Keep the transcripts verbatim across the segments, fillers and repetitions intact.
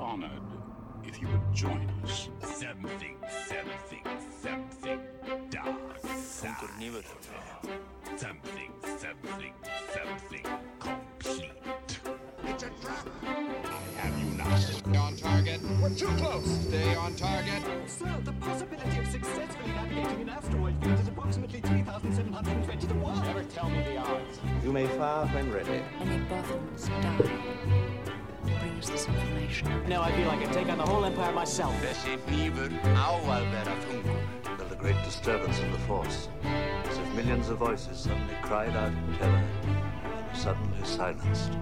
honored if you would join us. Something, something, something dark side. Something, something, something complete. It's a trap! I have you now. Stay on target. We're too close. Stay on target. Sir, the possibility of successfully navigating an asteroid field is approximately three thousand seven hundred twenty to one. Never tell me the odds. You may fire when ready. Any Bothans die. Bring us this information. Now I feel like I take on the whole empire myself. Þessi hnífur á að vera þungur. Felt a great disturbance in the force, as if millions of voices suddenly cried out in terror, and suddenly silenced.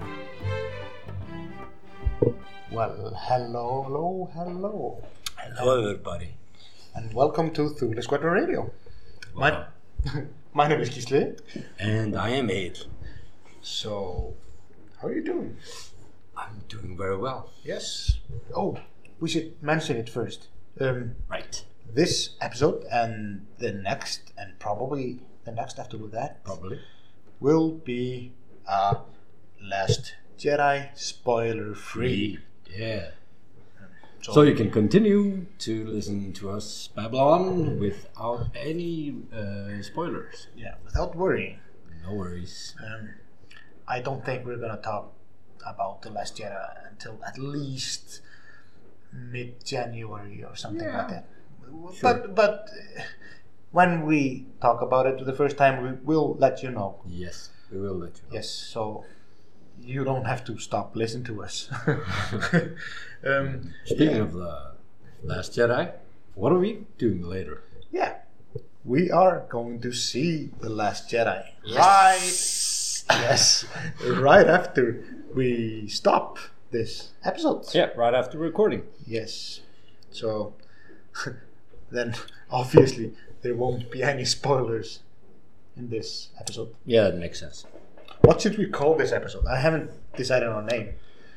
Well, hello, hello, hello. Hello, everybody. And welcome to Thule Squadron Radio. My, my name is Gisli. And I am Ed. So, how are you doing? I'm doing very well. Yes. Oh, we should mention it first. Um, Right. this episode and the next, and probably the next after that, Probably. will be uh, Last Jedi spoiler-free. Yeah. So, so you can continue to listen to us Babylon without any uh, spoilers. Yeah, without worrying. No worries. Um, I don't think we're gonna talk about The Last Jedi until at least mid-January or something Yeah. like that. Sure. But but uh, when we talk about it the first time, we will let you know. Yes, we will let you know. Yes, so you don't have to stop listening to us. um, Speaking yeah. of the Last Jedi, what are we doing later? yeah, we are going to see The Last Jedi. Right. Yes, right after we stop this episode. Yeah, right after recording. Yes. So then obviously there won't be any spoilers in this episode. Yeah, that makes sense. What should we call this episode? I haven't decided on a name.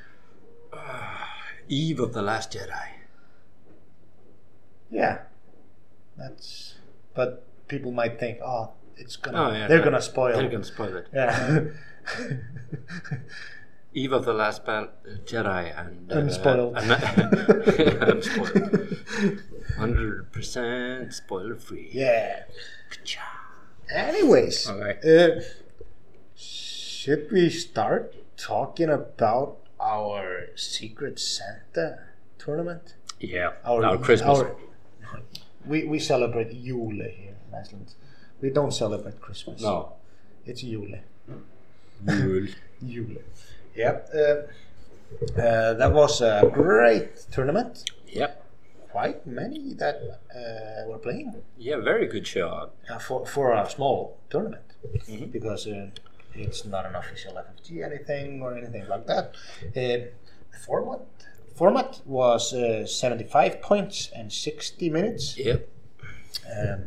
Eve of the Last Jedi. Yeah. That's but people might think, oh, it's gonna Oh, yeah, they're yeah. gonna spoil They're it. gonna spoil it. Yeah. Eve of the Last ba- Jedi and uh, Unspoiled. and- Unspoiled. Hundred percent spoiler free. Yeah. Anyways, Okay. uh, should we start talking about our Secret Santa tournament? Yeah. Our, Christmas. our- we we celebrate Yule here in Iceland. We don't celebrate Christmas. No. It's Yule. Yule. Yule. Yep. Uh, uh, that was a great tournament. Yep. Quite many that uh, were playing Yeah. Very good shot. uh, for for a small tournament Mhm. because uh, it's not an official F F G anything or anything like that. Uh, format format was uh, seventy-five points and sixty minutes. Yep. Um,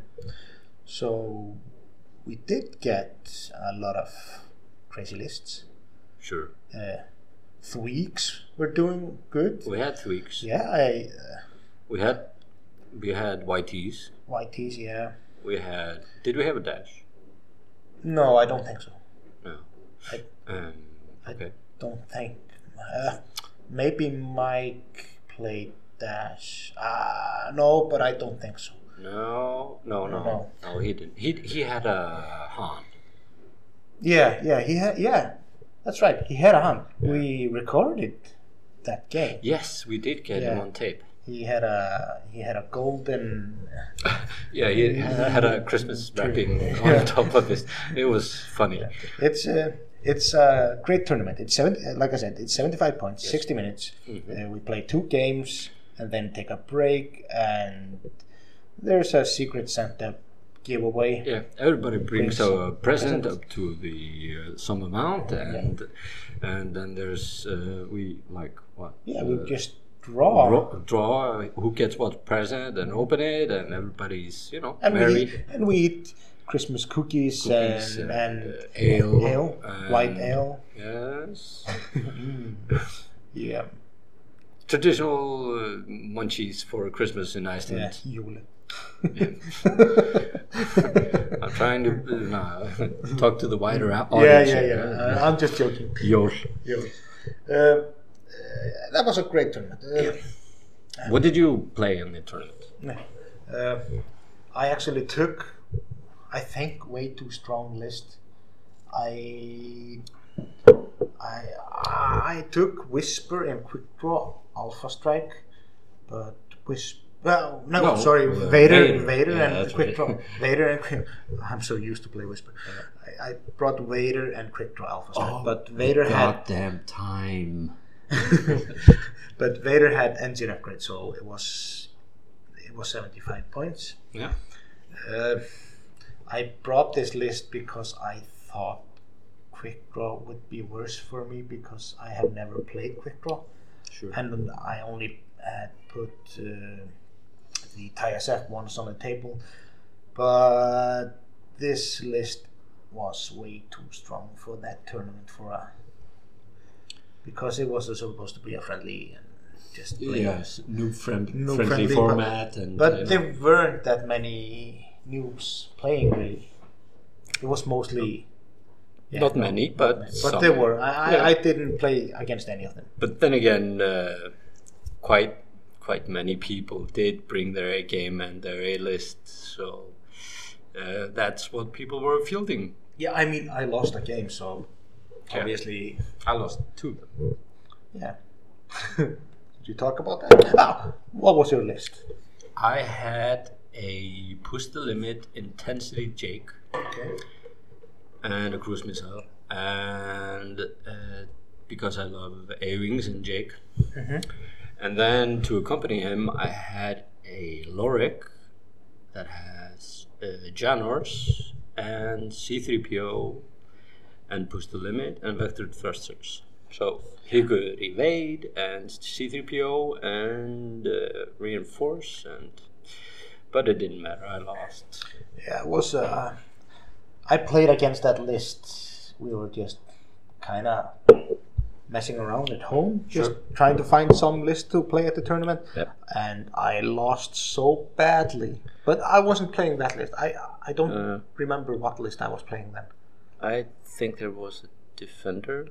so we did get a lot of crazy lists. Sure. Uh, Thweeks were doing good. We had tweaks. Yeah, I uh, We had. We had Y Ts. Y Ts. Yeah. We had. Did we have a dash? No, I don't think so. No. I Um. Okay. don't think. Uh, maybe Mike played Dash. Ah, no, but I don't think so. No. No. No. No. No. He didn't. He he had a Han. Yeah, yeah, he had. Yeah, that's right. He had a hunt. We recorded that game. Yes, we did get him Yeah. on tape. He had a he had a golden. Yeah, he had a Christmas wrapping Yeah. on top of it. It was funny. It's a it's a great tournament. It's seven. Like I said, it's seventy-five points, Yes. sixty minutes. Mhm. Uh, we play two games and then take a break. And there's a Secret Santa giveaway. Yeah, everybody brings Brings a some present presents. up to the uh, some amount, and and then there's uh, we like what? Yeah, uh, we just draw. draw, draw who gets what present and open it, and everybody's you know And merry. we and we eat Christmas cookies, Cookies and, and, and uh, ale, ale, and- white ale. Yes, Yeah, traditional uh, munchies for Christmas in yeah, Iceland. Jule. I'm trying to uh, talk to the wider au- Yeah, audience. yeah, here. yeah. Uh, I'm just joking. Jól. Jule. Uh, uh, that was a great tournament. Uh, What did you play in the tournament? uh, I actually took, I think, way too strong list. I I I took Whisper and Quick Draw Alpha Strike, but Whisper. Well, no, No, sorry, uh, Vader, Vader. Vader, Yeah, and that's Quick right. Draw. Vader and Quick. I'm so used to play Whisper. I, I brought Vader and Quick Draw Alpha Strike, but Vader had. Goddamn time. But Vader had engine upgrade, so it was it was seventy-five points. Yeah. Uh, I brought this list because I thought Quick Draw would be worse for me because I have never played Quick Draw, Sure. and I only had put uh, the T I S F ones on the table. But this list was way too strong for that tournament for a. Because it was supposed to be a friendly and just play. Yes, new friend, No friendly, friendly, format, but, and but uh, there weren't that many noobs playing really. It was mostly yeah, not many, but but some. there were. I, I, Yeah. I didn't play against any of them. But then again, uh, quite quite many people did bring their A game and their A list, so uh, that's what people were fielding. Yeah, I mean, I lost a game, so Yeah. obviously, I lost two. yeah. Did you talk about that? Ah, what was your list? I had a push the limit intensity Jake Okay. and a cruise missile, and uh, because I love A-wings and Jake, and then to accompany him, I had a Lorik that has uh, Janors and C three P O and push the limit and vectored thrusters. So he could evade and C three P O and uh, reinforce, and but it didn't matter. I lost. Yeah, it was. Uh, I played against that list. We were just kind of messing around at home, just Sure. trying to find some list to play at the tournament. Yep. And I lost so badly. But I wasn't playing that list. I I don't Uh. remember what list I was playing then. I think there was a defender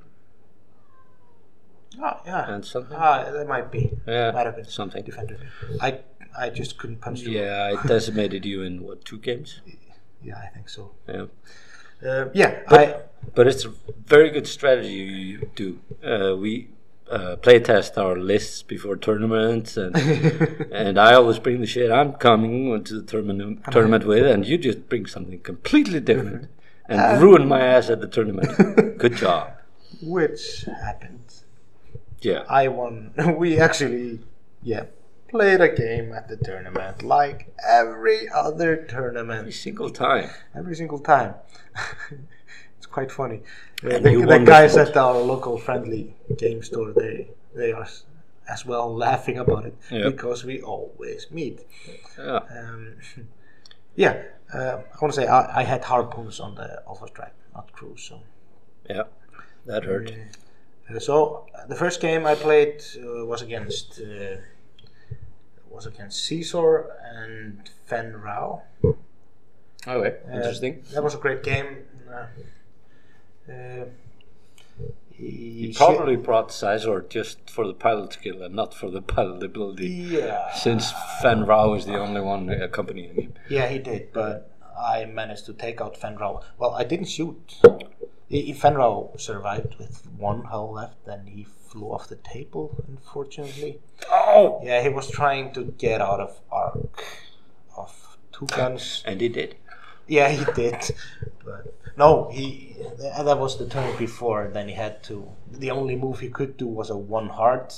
Oh yeah. and something. Ah, that might be. Yeah, might have been something. defender. I I just couldn't punch through. Yeah, I decimated you in what, two games? Yeah, I think so. Yeah. Uh, yeah, I. But it's a very good strategy you do. Uh, we uh, play test our lists before tournaments, and and I always bring the shit I'm coming to the tournament tournament with, and you just bring something completely different and ruin my ass at the tournament. Good job. Which happened. Yeah. I won. We actually, yeah, played a game at the tournament like every other Every tournament, single time. every single time. It's quite funny. Uh, And the you the won the guys sport. at our local friendly game store, they they are s- as well laughing about it Yep. because we always meet. Yeah. Um, yeah, uh, I want to say I, I had harpoons on the Alpha Strike, not cruise. So. Yeah. That hurt. Uh, so uh, the first game I played uh, was against uh, was against Caesar and Fen Rao. Okay. Uh, Interesting. That was a great game. Uh, uh, he, You probably brought Sizor just for the pilot skill and not for the pilot ability, yeah, since Fan Rao is the only one accompanying him. yeah, he did, but I managed to take out Fen Rao. Well, I didn't shoot. If Fen Rao survived with one hull left, then he flew off the table, unfortunately. Oh! Yeah, he was trying to get out of arc of two guns. And he did. Yeah, he did. But no, he th- that was the turn before. Then he had to. The only move he could do was a one heart,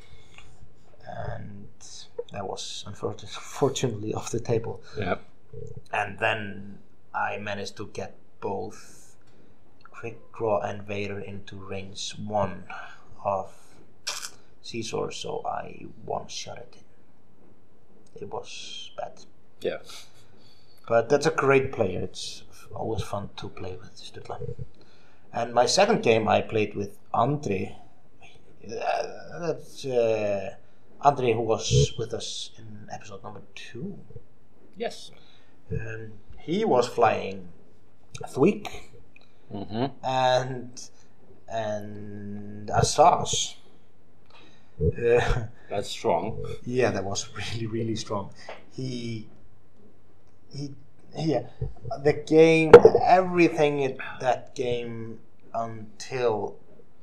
and that was unfortunately fortunately off the table. Yeah. And then I managed to get both Quick Draw and Vader into range one of Caesar, so I one shot it in. It was bad. Yeah. But that's a great player. It's always fun to play with Sturla. And my second game I played with Andre. Uh, that's uh, Andre, who was with us in episode number two. Yes. Um, he was flying Thwick Mm-hmm. and and Asas. Uh, That's strong. yeah, that was really, really strong. He, he, yeah, the game, everything in that game until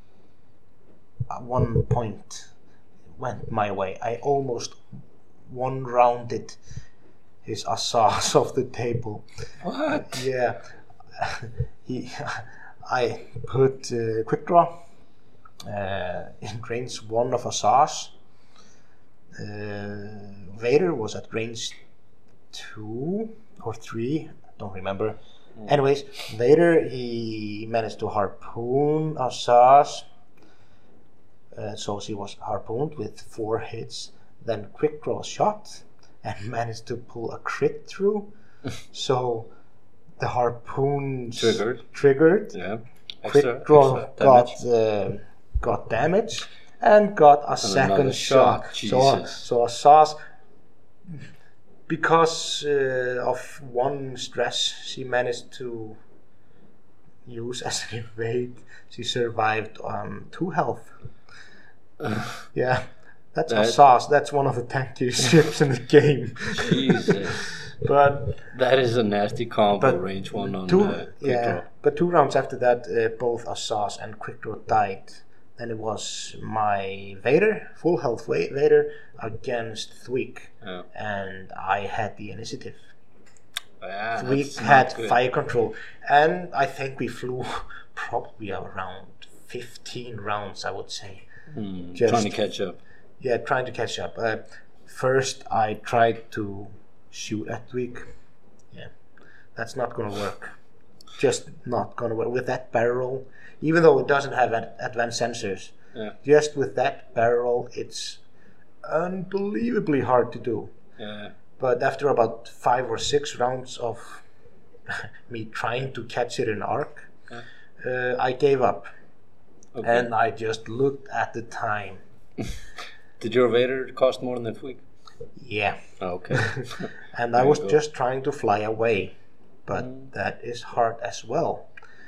one point went my way. I almost one rounded his Assas off the table. What? Yeah, he. I put uh, quick draw uh, in range one of Assas. Uh, Vader was at range two or three, don't remember. Mm. Anyways, Vader, he managed to harpoon Assas. Uh, so she was harpooned with four hits. Then quick draw shot and managed to pull a crit through. So the harpoon triggered. Triggered. Yeah. Extra, quick draw extra got uh, got damage and got a and second shot. shot. So so Assas, because uh, of one stress she managed to use as an evade, she survived on two health. Yeah, that's that, Assas. That's one of the tankiest ships in the game. Jesus. But that is a nasty combo, range one on two, uh, quick yeah, draw. But two rounds after that, uh, both Assas and quick draw died. Then it was my Vader, full health Vader, against Thweek, yeah. and I had the initiative. Yeah, Thweek had fire control, and I think we flew probably around fifteen rounds, I would say. Mm, Just, trying to catch up. Yeah, trying to catch up. Uh, first, I tried to shoot at Thweek. Yeah, that's not gonna work. Just not gonna work with that barrel. Even though it doesn't have ad- advanced sensors, yeah. just with that barrel, it's unbelievably hard to do. Yeah. But after about five or six rounds of me trying to catch it in arc, yeah. uh, I gave up. Okay. And I just looked at the time. Did your Vader cost more than Thweek? Yeah. Okay. And I was go. just trying to fly away, but mm. that is hard as well.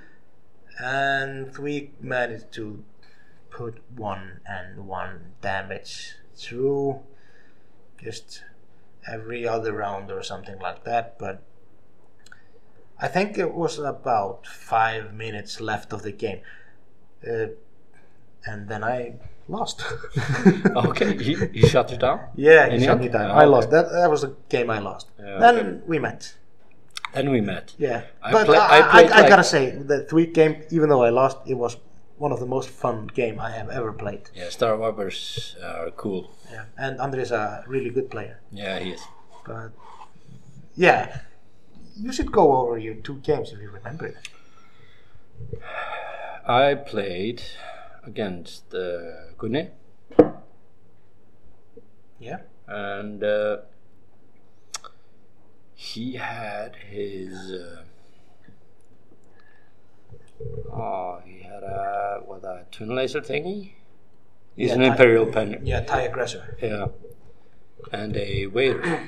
And Thweek managed to put one and one damage through just every other round or something like that. But I think it was about five minutes left of the game. Uh, and then I lost. Okay, he, he shut you down? Yeah, he shut me down. Oh, I lost. Okay. That that was a game I lost. Yeah, then okay. we met. Then we met. Yeah, I but play, I, I, I, like I gotta say, the Thweek game, even though I lost, it was one of the most fun game I have ever played. Yeah, Star Wars are cool. Yeah, and Andre is a really good player. Yeah, he is. But yeah, you should go over your two games if you remember it. I played against uh, Gunne. Yeah. And uh, he had his. Uh, oh, he had a what a twin laser thingy. He's yeah, an tie, Imperial pen. Yeah, TIE Aggressor. Yeah, and a waiter.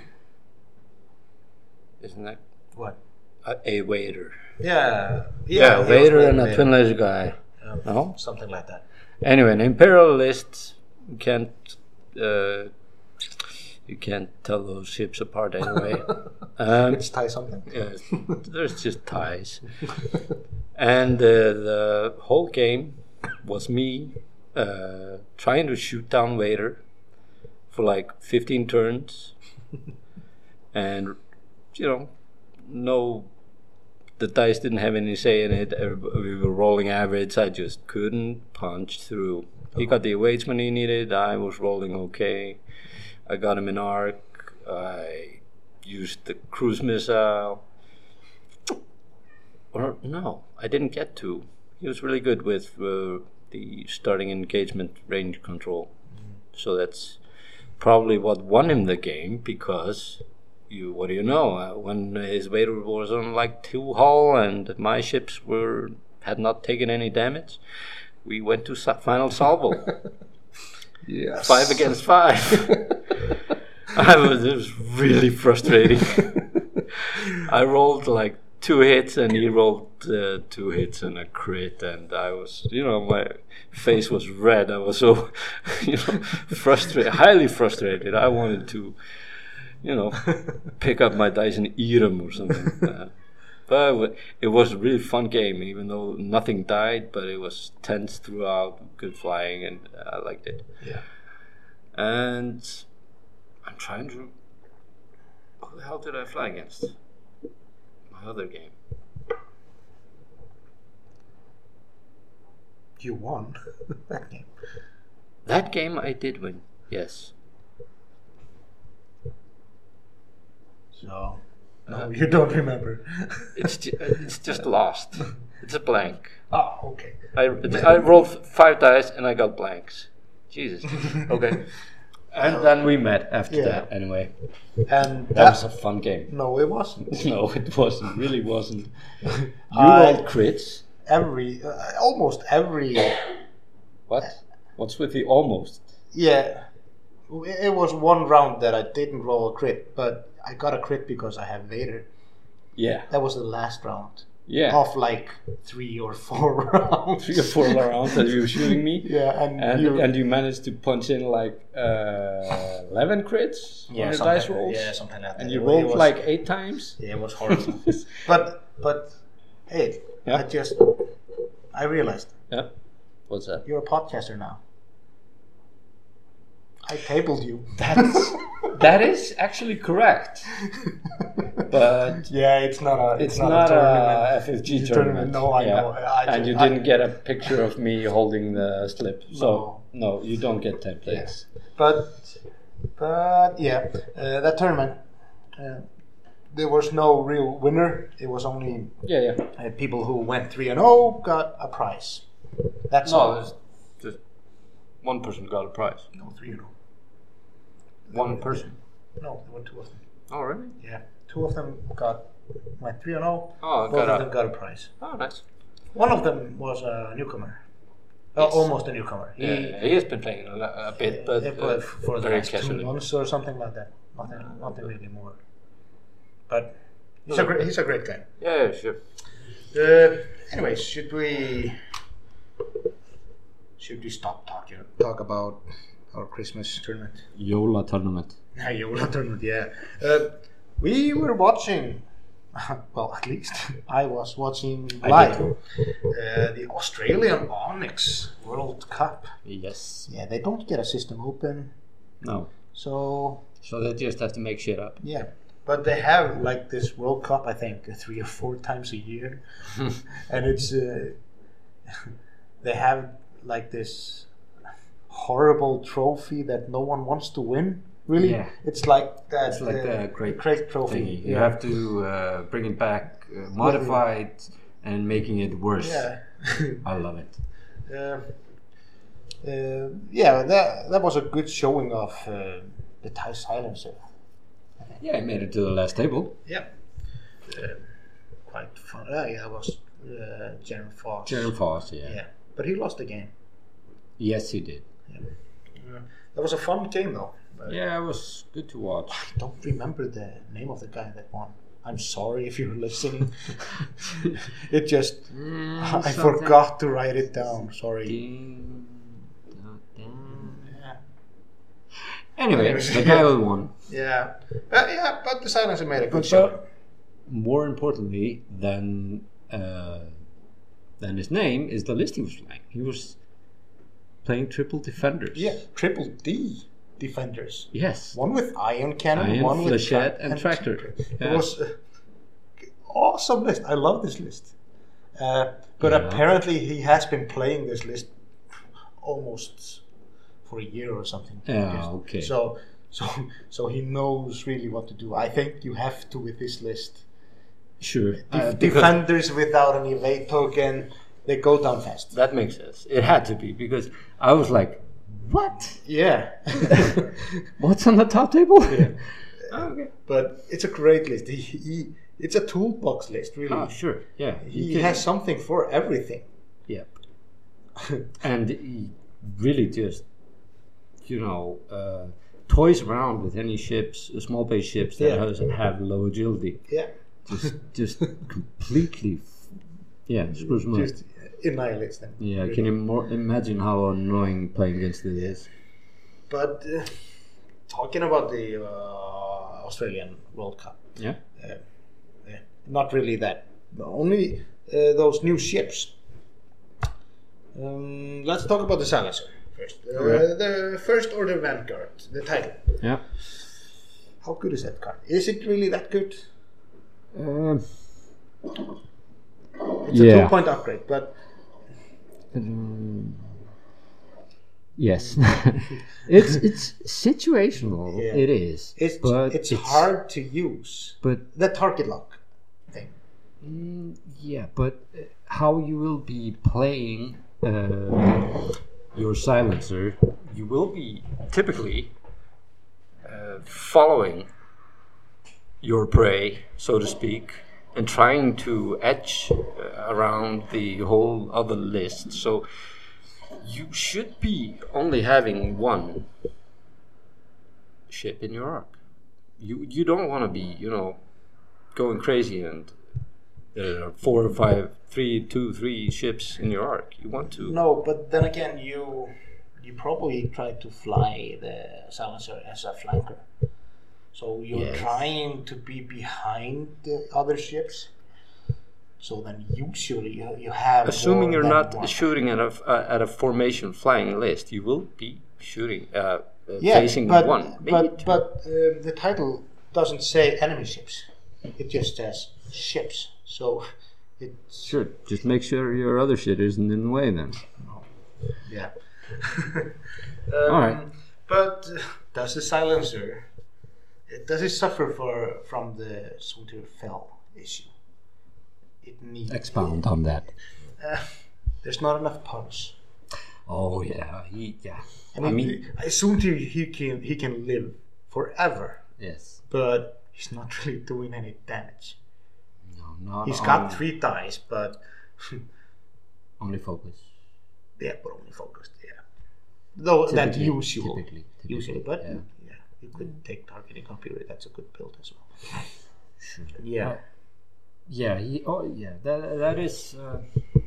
Isn't that what? A, a waiter. Yeah, yeah, yeah waiter and a twin laser guy. Um, no, something like that. Anyway, an Imperialist, you can't uh, you can't tell those ships apart anyway. um, it's tie something. Yeah, there's just ties. And uh, the whole game was me uh, trying to shoot down Vader for like fifteen turns, and you know, no. The dice didn't have any say in it. We were rolling average. I just couldn't punch through. He got the awaits when he needed. I was rolling okay. I got him in arc. I used the cruise missile. Or no, I didn't get to. He was really good with uh, the starting engagement range control. Mm. So that's probably what won him the game, because you, what do you know? Uh, when his Vader was on like two hull and my ships were had not taken any damage, we went to sa- final salvo. Yes. Five against five. I was, it was really frustrating. I rolled like two hits, and he rolled uh, two hits and a crit, and I was, you know, my face was red. I was so, you know, frustrated, highly frustrated. I wanted to, you know, pick up my dice and eat them or something. Uh, but it was a really fun game, even though nothing died, but it was tense throughout, good flying, and I liked it. Yeah. And I'm trying to... Who the hell did I fly against? My other game. You won that game. That game I did win, yes. So, no, you don't remember. It's ju- it's just lost. It's a blank. Oh, okay. I, I rolled five dice and I got blanks. Jesus. Okay. And then we met after Yeah. that, anyway. And That that, was a fun game. no, it wasn't. No, it wasn't. Really wasn't. You I- rolled crits. Every, uh, almost every, What? What's with the almost? yeah. It was one round that I didn't roll a crit, but I got a crit because I have Vader. Yeah. That was the last round. Yeah. Of like three or four rounds. Three or four rounds that you were shooting me. Yeah, and, And you, and you managed to punch in like uh, eleven crits yeah, on your something- dice rolls. Yeah, something like that. And you It- rolled it was, like eight times. Yeah, it was horrible. but but hey, Yeah. I just I realized Yeah. What's that? you're a podcaster now. I tabled you. That's that is actually correct. But Yeah, it's not a it's not a F F G It's a tournament. No, I Yeah. know. I And you I- didn't get a picture of me holding the slip. So No. no, you don't get templates. Yes, but but yeah, uh, that tournament. Uh, there was no real winner. It was only Yeah, yeah. uh, people who went three and zero got a prize. That's No, all. there's just one person got a prize. No, three and zero. One person. No, there were two of them. Oh, really? Yeah, two of them got went three and zero. Oh, Both got of a- them got a prize. Oh, nice. One of them was a newcomer. Oh, Yes. almost a newcomer. He, Yeah, he has been playing a, lo- a bit, but he uh, played for the very last two casually. months or something like that. Nothing, nothing really more. But he's a great, he's a great guy. Yeah, yeah, sure. Uh, anyways, should we should we stop talking talk about our Christmas tournament? Yola tournament. Yeah, Yola tournament. Yeah, uh, we were watching. Well, at least I was watching I live did. uh, the Australian Onyx World Cup. Yes. Yeah, they don't get a system open, No. so So they just have to make shit up. yeah. But they have like this World Cup, I think, three or four times a year, and it's uh, they have like this horrible trophy that no one wants to win. Really, Yeah. it's like that. It's like uh, the great crate trophy. thingy. You Yeah. have to uh, bring it back, uh, modify it, and making it worse. Yeah. I love it. Uh, uh, yeah, that that was a good showing of uh, the Thai silencer. Yeah, I made it to the last table. Yeah, uh, quite fun. Uh, yeah, it was uh, Jaren Foss. Jaren Foss, yeah. Yeah, but he lost the game. Yes, he did. Uh, that was a fun game though. But Yeah, it was good to watch. I don't remember the name of the guy that won. I'm sorry if you're listening. It just I something. forgot to write it down. Sorry. Ding, dun, dun. Yeah. Anyway, Anyways, the guy yeah. who won. Yeah, uh, yeah, but the silencer made a good show. But more importantly than uh, than his name is the list he was playing. He was playing triple defenders. Yeah, triple D defenders. Yes. One with iron cannon, Iron, one with flechette, tra- and tractor. It Yeah. was uh, awesome list. I love this list. Uh, but Yeah. apparently he has been playing this list almost for a year or something. Yeah, Yes. okay. So, so, so he knows really what to do. I think you have to with this list. Sure. Def- Uh, because defenders without an evade token, they go down fast. That makes sense. It had to be because I was like, what? Yeah. What's on the top table? Yeah. oh, okay. But it's a great list. He, he it's a toolbox list, really. Oh, sure. Yeah. He You can- has something for everything. Yep. And he really just, you know, uh, toys around with any ships, uh, small base ships that Yeah. has, have low agility. Yeah. just just completely, yeah, screws them up. Just annihilates them. Yeah, really. can you more imagine how annoying playing against it is? But uh, talking about the uh, Australian World Cup, Yeah. uh, yeah, not really that. Only uh, those new ships. Um, let's talk about the Silencer first. Uh, Okay. The First Order Vanguard, the title. Yeah. How good is that card? Is it really that good? Um, It's a yeah. two-point upgrade, but Um, yes, it's it's situational. Yeah. It is. it's but it's, hard to use. But The target lock thing. mm, yeah, but uh, how you will be playing uh, your silencer? You will be typically uh, following your prey, so to speak, and trying to edge uh, around the whole other list. So you should be only having one ship in your arc. You you don't want to be, you know, going crazy and there are four or five, three, two, three ships in your arc. You want to. No, but then again, you you probably try to fly the Silencer as a flanker. So you're Yes. trying to be behind the other ships. So then usually you, you have. Assuming more you're than not one. shooting at a uh, at a formation flying list, you will be shooting uh, uh, Yeah, facing but one. maybe but two. but uh, the title doesn't say enemy ships. It just says ships. So it's Sure, just make sure your other shit isn't in the way then. yeah. um, All right. But uh, does the Silencer? Does it suffer for from the Suntir Fell issue? It needs. Expound on that. Uh, there's not enough punch. Oh yeah, he yeah. I mean, I mean Suntir he can he can live forever, Yes. but he's not really doing any damage. No, not He's on- got three dice, but only focus. yeah, but only focused. Yeah, though that's Typically, usual. typically, typically, Usually, but yeah. yeah. you could take targeting computer. That's a good build as well. Sure. Yeah. Uh, yeah, he, oh yeah, that that is uh,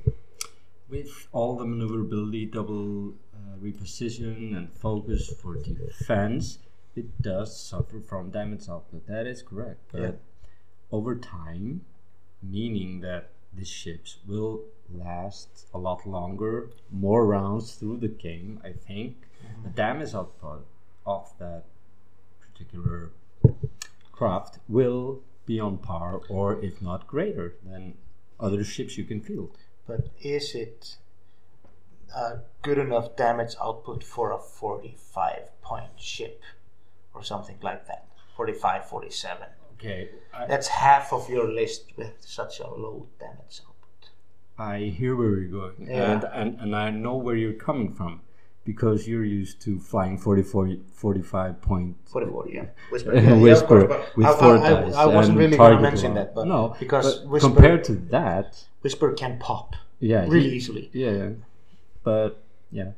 with all the maneuverability, double uh, reposition and focus for defense, it does suffer from damage output. That is correct, but Yeah. over time, meaning that the ships will last a lot longer, more rounds through the game. I think the damage output of that particular craft will be on par, or if not greater, than other ships you can field. But is it a good enough damage output for a forty-five point ship or something like that? forty-five, forty-seven. Okay, I, That's half of your list with such a low damage output. I hear where you're going, Yeah. and, and and I know where you're coming from, because you're used to flying forty-four, forty-five point forty-four, yeah. Whisper, uh, yeah, yeah, of whisper course, but with I, four I, I, dice. I wasn't and really going to target mention one. that, but no, because but Whisper, compared to that, Whisper can pop yeah, really he- easily. Yeah, yeah. But yeah,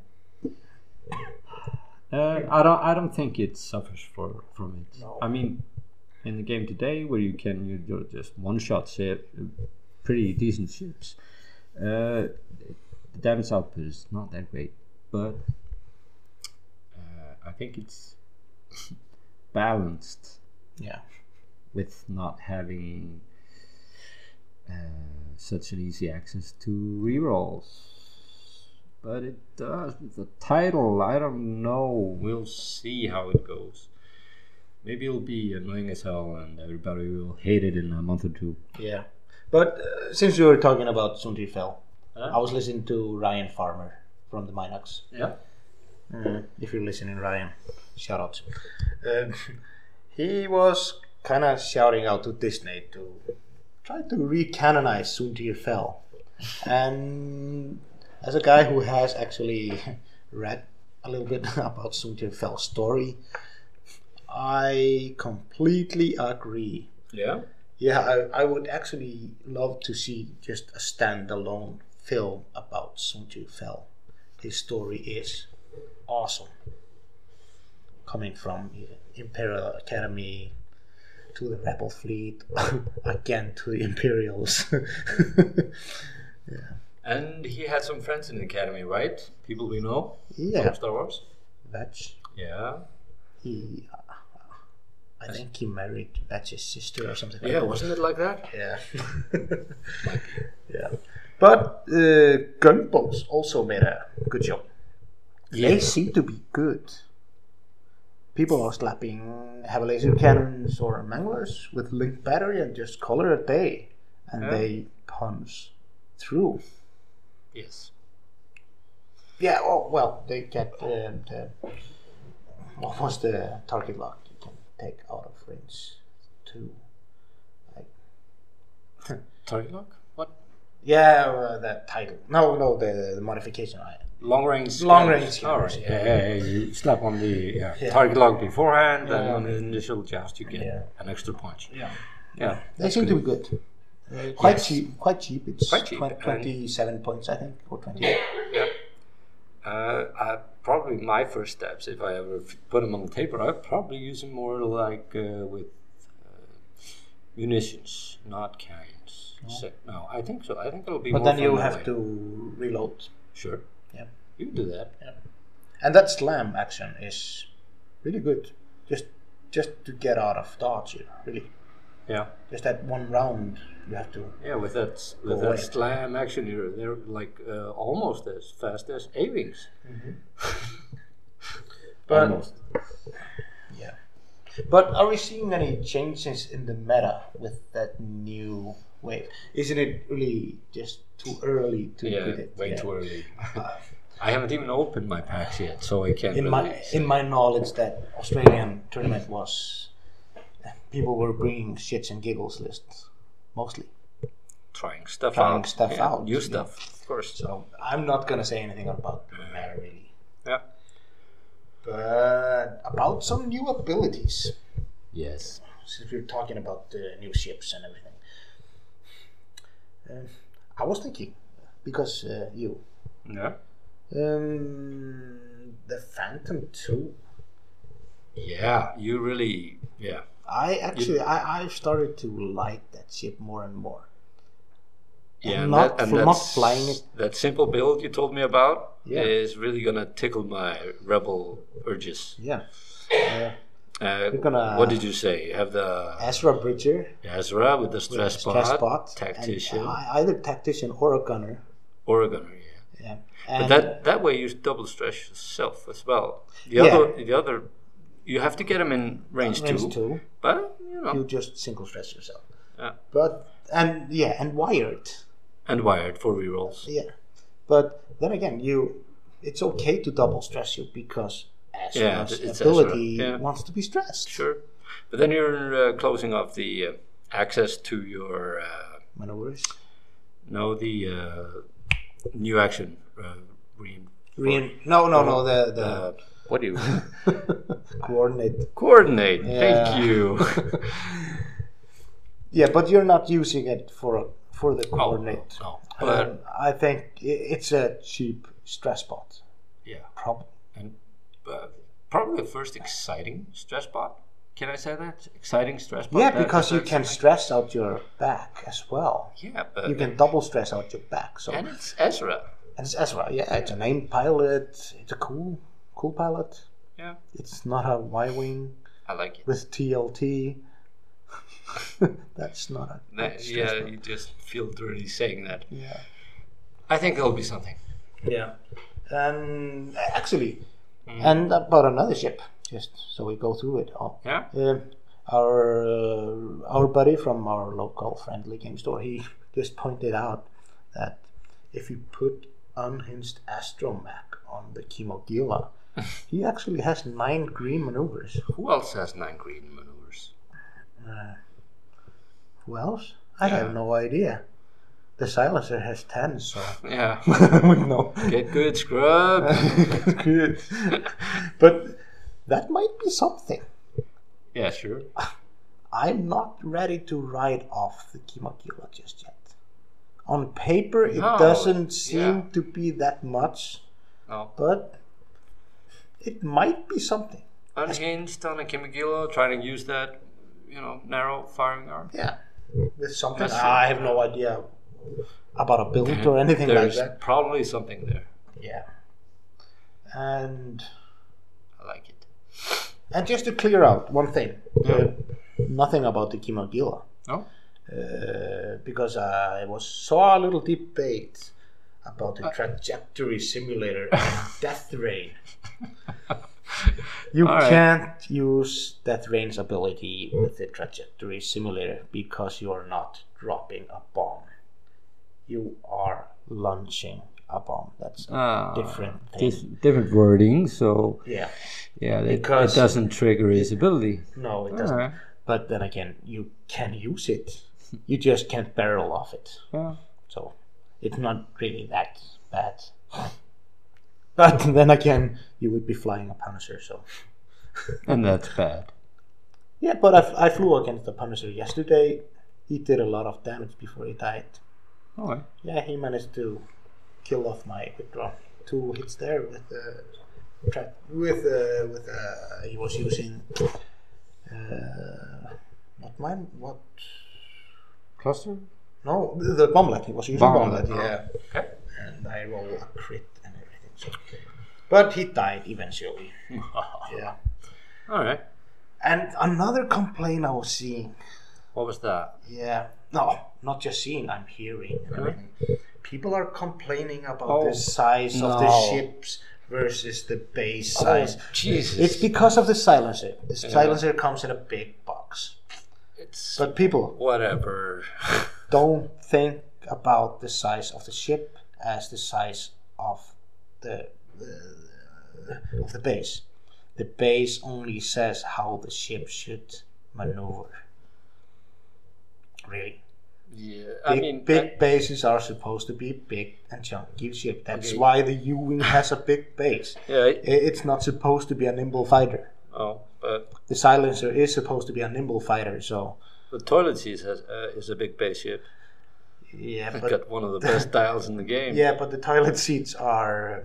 uh, I don't. I don't think it suffers for from it. No. I mean, in the game today, where you can you do just one shot ship, pretty decent ships. Uh, the damage output is not that great, but uh, I think it's balanced Yeah. with not having uh, such an easy access to rerolls. But it does with the title. I don't know. We'll see how it goes. Maybe it'll be annoying as hell and everybody will hate it in a month or two. Yeah. But uh, since you were talking about Suntir Fell, Huh? I was listening to Ryan Farmer from the Minox. Yeah. Uh, if you're listening, Ryan, shout out. Um, he was kind of shouting out to Disney to try to recanonize Suntir Fell. And as a guy who has actually read a little bit about Suntir Fell's story, I completely agree. Yeah. Yeah, I, I would actually love to see just a standalone film about Suntir Fell. His story is awesome. Coming from Imperial Academy, to the rebel fleet, again to the Imperials. Yeah. And he had some friends in the academy, right? People we know Yeah. from Star Wars. Vetch. Yeah. He, uh, I think he married Vetch's sister or something. like Yeah, that. wasn't it like that? Yeah. Yeah. But uh, gunboats also made a good job. They seem to be good. People are slapping heavy laser cannons or manglers with linked battery and just call it a day, and Yeah. they punch through. Yes. Yeah. Oh well, they get um, the what was the target lock you can take out of range two. Like, Target lock? What? yeah, uh, that title. No, no, the, the modification. I Long range. Long scanners. range All right. scanners, Yeah, yeah, yeah. You slap on the yeah, Yeah. target lock beforehand, Yeah. and on the initial joust you get Yeah. an extra punch. Yeah. Yeah. They seem to be good. Uh, quite Yes. cheap. Quite cheap. It's Quite cheap, twen- and- twenty-seven points, I think, or twenty-eight. Yeah. Uh, I, probably my first steps, if I ever f- put them on the table, I'd probably use them more like uh, with uh, munitions, not cannons. So, no, I think so. I think it'll be But more then fun you that have way. to reload. Sure. Yeah. You can do that. Yeah. And that slam action is really good. Just just to get out of dodge, you know, really. Yeah. Just that one round you have to. Yeah, with that with Go that away. slam action, you're they're like uh, almost as fast as A-wings. But Almost. yeah. But are we seeing any changes in the meta with that new wave? Isn't it really just too early to Yeah, predict? way Yeah. too early. I haven't even opened my packs yet, so I can't. In really my say. in my knowledge, that Australian tournament was people were bringing shits and giggles lists mostly. trying stuff Trying out, stuff yeah, out, new yeah. stuff, of course. So I'm not gonna say anything about the meta really. Yeah. But about some new abilities, Yes. since we're talking about the new ships and everything. Uh, I was thinking, because uh, you, Yeah. um, the Phantom two. Yeah, you really, yeah. I actually, I, I started to like that ship more and more. Yeah, And not, that, and fl- not that's- flying it. That simple build you told me about Yeah. is really gonna tickle my rebel urges. Yeah. Uh, Uh, We're gonna- what did you say? You have the Ezra Bridger, Ezra with the stress, with stress spot, spot, tactician, and, uh, either tactician or a gunner. or a gunner. Yeah, Yeah. but And that that way you double stress yourself as well. The Yeah. other, the other, you have to get them in range, range two, two, but you know, you just single stress yourself. Yeah. But and yeah, and wired. and wired for rerolls. Yeah. But then again, you it's okay to double stress you because Yeah, Ezra's it's ability Ezra, yeah. wants to be stressed. Sure, but then you're uh, closing off the uh, access to your uh, Maneuvers. no the uh, new action. Uh, rein- Rein- no, no, no. The the uh, what do you coordinate. coordinate? Yeah. Thank you. Yeah, but you're not using it for for the Oh, coordinate. no, Um, but I think i- it's a cheap stress bot. yeah, Probably. and uh, probably the first exciting stress bot. Can I say that exciting stress bot? Yeah, That- because you that's can exciting. stress out your back as well. Yeah, but You can double stress out your back. So and it's Ezra. and it's Ezra. Yeah, it's a named pilot. It's a cool, cool pilot. Yeah, It's not a Y-wing I like it. with T L T. That's not a. That- stress yeah, bot. you just feel dirty saying that. Yeah. I think it'll be something. Yeah. And actually, Mm. and about another ship, just so we go through it all. Yeah. Um, our uh, our buddy from our local friendly game store, he just pointed out that if you put unhinged astromech on the Kimogila, he actually has nine green maneuvers. Who else has nine green maneuvers? Uh, who else? I Yeah. have no idea. The silencer has ten, so Yeah. no. Get good, scrub. Good. But that might be something. Yeah, sure. I'm not ready to write off the Kimogila just yet. On paper, it No, doesn't seem yeah. to be that much, No. but it might be something. Unhinged on a Kimagilo, trying to use that you know, narrow firing arm. Yeah, with something That's I have no idea about a build or anything There's like that. probably something there. Yeah, and I like it. and just to clear out one thing, uh, nothing about the Kimagila. No. Uh, because I was saw a little debate about the trajectory simulator and Death Rain. You All right. can't use Death Rain's ability with the trajectory simulator because you are not dropping a bomb. You are launching a bomb. That's a Ah, different thing. dis- different wording. So Yeah. yeah, it, Because- it doesn't trigger his ability. No, it doesn't. Alright. But then again, you can use it. You just can't barrel off it. Yeah. So it's not really that bad. But then again, you would be flying a Punisher, so. And that's bad. Yeah, but I, I flew against the Punisher yesterday. He did a lot of damage before he died. Alright. Yeah, he managed to kill off my withdraw. Two hits there with the uh, tra- with uh, with uh, he was using uh, not mine. What? Cluster? No, the, the bomblet. He was using Bomblet, bomblet. Yeah, Okay. and I roll a crit and everything. So, but he died eventually. Yeah. All right. And another complaint I was seeing. What was that? Yeah. No, not just seeing, I'm hearing and everything. People are complaining about Oh, the size of the no. ships versus the base size. Jesus. It's because of the silencer. The silencer comes in a big box. It's But people, whatever. don't think about the size of the ship as the size of the uh, of the base. The base only says how the ship should maneuver. Really. Yeah. Big, I mean, big I- bases are supposed to be big and chunky ship. That's Okay. why the U-wing has a big base. yeah. I- It's not supposed to be a nimble fighter. Oh, but The silencer is supposed to be a nimble fighter. So the toilet seat has uh, is a big base ship. yeah, It's but got one of the best dials in the game. yeah, but the toilet seats are.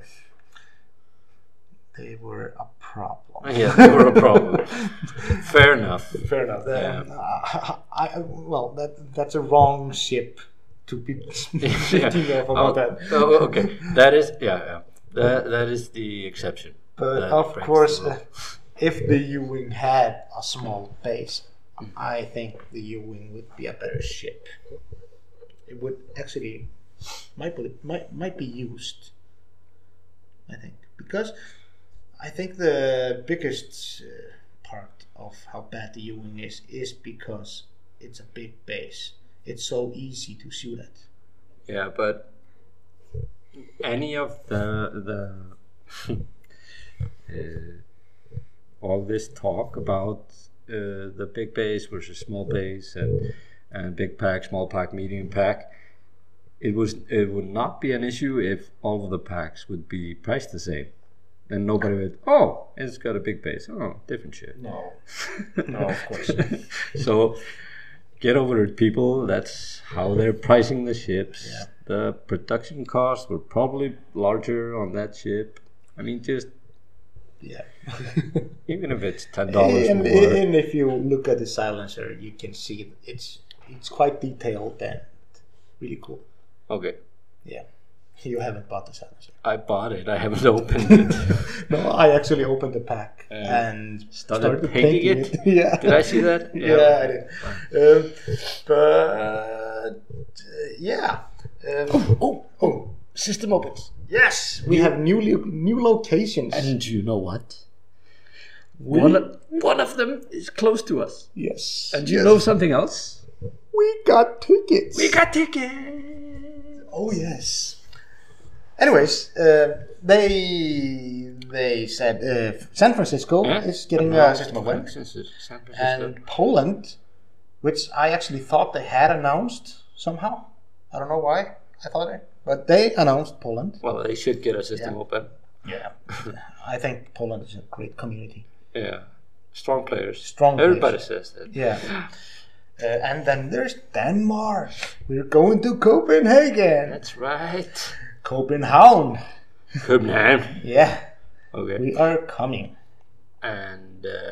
They were a problem. Yeah, they were a problem. Fair enough. Fair enough. Yeah. Um, I, I, well, that that's a wrong ship to be speaking of about oh, that. oh, okay. That is yeah, yeah. That that is the exception. But That of breaks course, the rule. uh, if the U-wing had a small base, I think the U-wing would be a better ship. It would actually might be, might might be used. I think because I think the biggest uh, part of how bad the U-wing is is because it's a big base. It's so easy to shoot at. Yeah, but Any of the the uh, all this talk about uh, the big base versus small base and and big pack, small pack, medium pack, it was it would not be an issue if all of the packs would be priced the same. Then nobody would. Oh, it's got a big base. Oh, different shit. No, no, of course. So get over it, people. That's how they're pricing the ships. Yeah. The production costs were probably larger on that ship. I mean, just Yeah. even if it's ten dollars and, more. and if you look at the silencer, you can see it's it's quite detailed and really cool. okay. Yeah, you haven't bought the silencer. I bought it. I haven't opened it. No, I actually opened the pack Uh, and started painting it? yeah, Did I see that? Yeah, Yeah. I did. Um, but uh, yeah. Um, oh, oh, System opens. yes, we have new lo- new locations. And you know what? One of, one of them is close to us. yes, And you yes. know something else? we got tickets. We got tickets. Oh yes. Anyways, uh, they they said uh, San Francisco Yeah. is getting a system of Wind, San Francisco. and Poland, which I actually thought they had announced somehow. I don't know why I thought it, but they announced Poland. Well, they should get a system Yeah. open. Yeah, I think Poland is a great community. Yeah. Strong players. Strong Everybody players. says that. Yeah. Uh, and then there's Denmark. We're going to Copenhagen. That's right. Copenhagen. Copenhagen. Yeah, Okay. we are coming. And uh,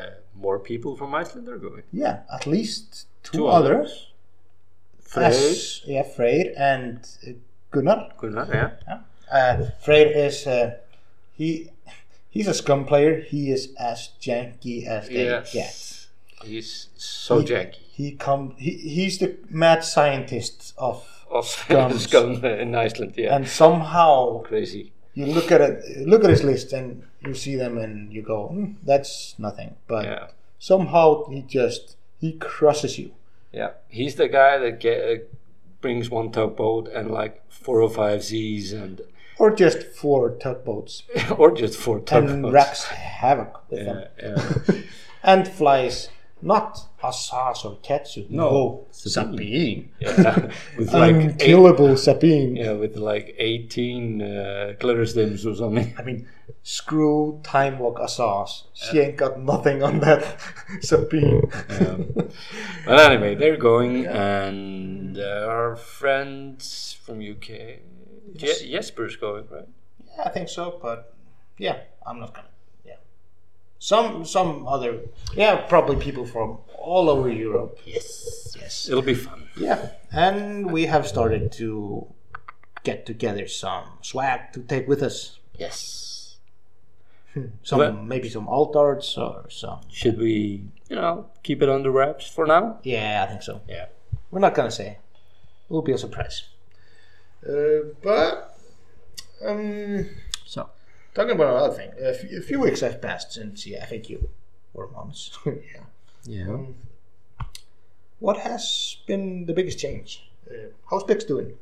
more people from Iceland are going. Yeah, at least two, Two others. others. Freyr. As- yeah, Freyr and uh, Gunnar. Gunnar, yeah. Yeah. Uh, Freyr is uh, he. He's a scum player. He is as janky as they Yes. get. He's so He- janky. He come. He, he's the mad scientist of Of scums. scum in Iceland, yeah. and somehow Crazy. you look at it, look at his list, and you see them, and you go, hmm, "That's nothing." But Yeah. somehow he just he crushes you. Yeah. He's the guy that get, uh, brings one tugboat and like four or five Z's and Or just four tugboats or just four tugboats. and wreaks havoc with Yeah, them. yeah. And flies not Assas or Ketsu. No, Sabine. yeah. With like eight, Unkillable Sabine. yeah, with like eighteen uh, glitter stims or something. I mean, screw Time Walk Assas. She ain't got nothing on that Sabine. Um, but anyway, they're going, and uh, our friends from U K, Yes. Je- Jesper's going, right? Yeah, I think so, but yeah, I'm not gonna. Yeah, some some other. Yeah, probably people from all over Europe. Yes, Yes. it'll be fun. Yeah, and we have started to get together some swag to take with us. Yes. Some Well- maybe some alt arts or some. Should we, you know, keep it under wraps for now? Yeah, I think so. Yeah. We're not gonna say. It will be a surprise. Uh, but um, So, talking about another thing, a few, a few weeks have passed since the F A Q, or months. yeah. yeah. What has been the biggest change? Uh, how's Bix doing?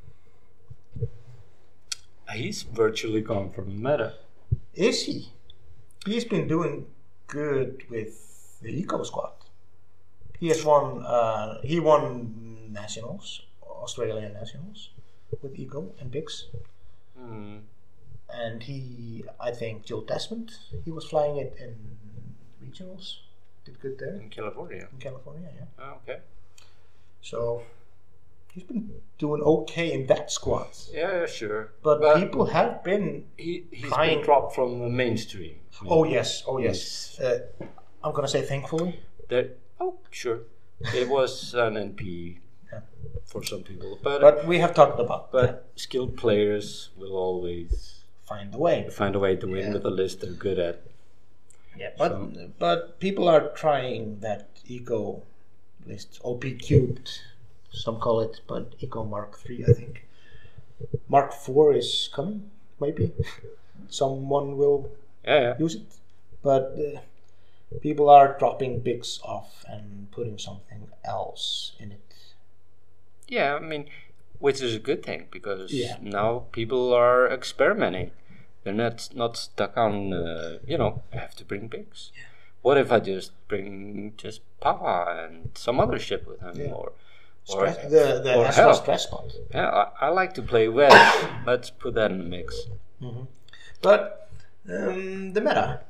He's virtually gone from meta. Is he? He's been doing good with the Eco Squad. He has won. Uh, he won nationals, Australian nationals, with Eco and Bix. Hmm. And he, I think, Joe Desmond. He was flying it in regionals. Did good there In California. in California. Yeah. Oh, okay. So he's been doing okay in that squad. Yeah, yeah, sure. But, people have been. he he's trying- been dropped from the mainstream. Oh yes, oh yes. Uh, I'm gonna say thankfully. There, oh, sure. It was an N P Yeah. for some people, but But we have talked about but that. skilled players will always Find a way. find a way to win Yeah. with the list they're good at. Yeah, but So- but people are trying that Eco list, O P cubed, some call it, but Eco Mark three, I think. Mark four is coming, maybe. Someone will Yeah, yeah. use it, but uh, people are dropping bigs off and putting something else in it. Yeah, I mean, which is a good thing because Yeah. now people are experimenting. They're not not stuck on, uh, you know, I have to bring bigs. What if I just bring just Pava and some other ship with him, Yeah. or or Stress, the the or Astra hell. stress spot. Yeah, I, I like to play wedge. Let's put that in the mix. But um, the meta.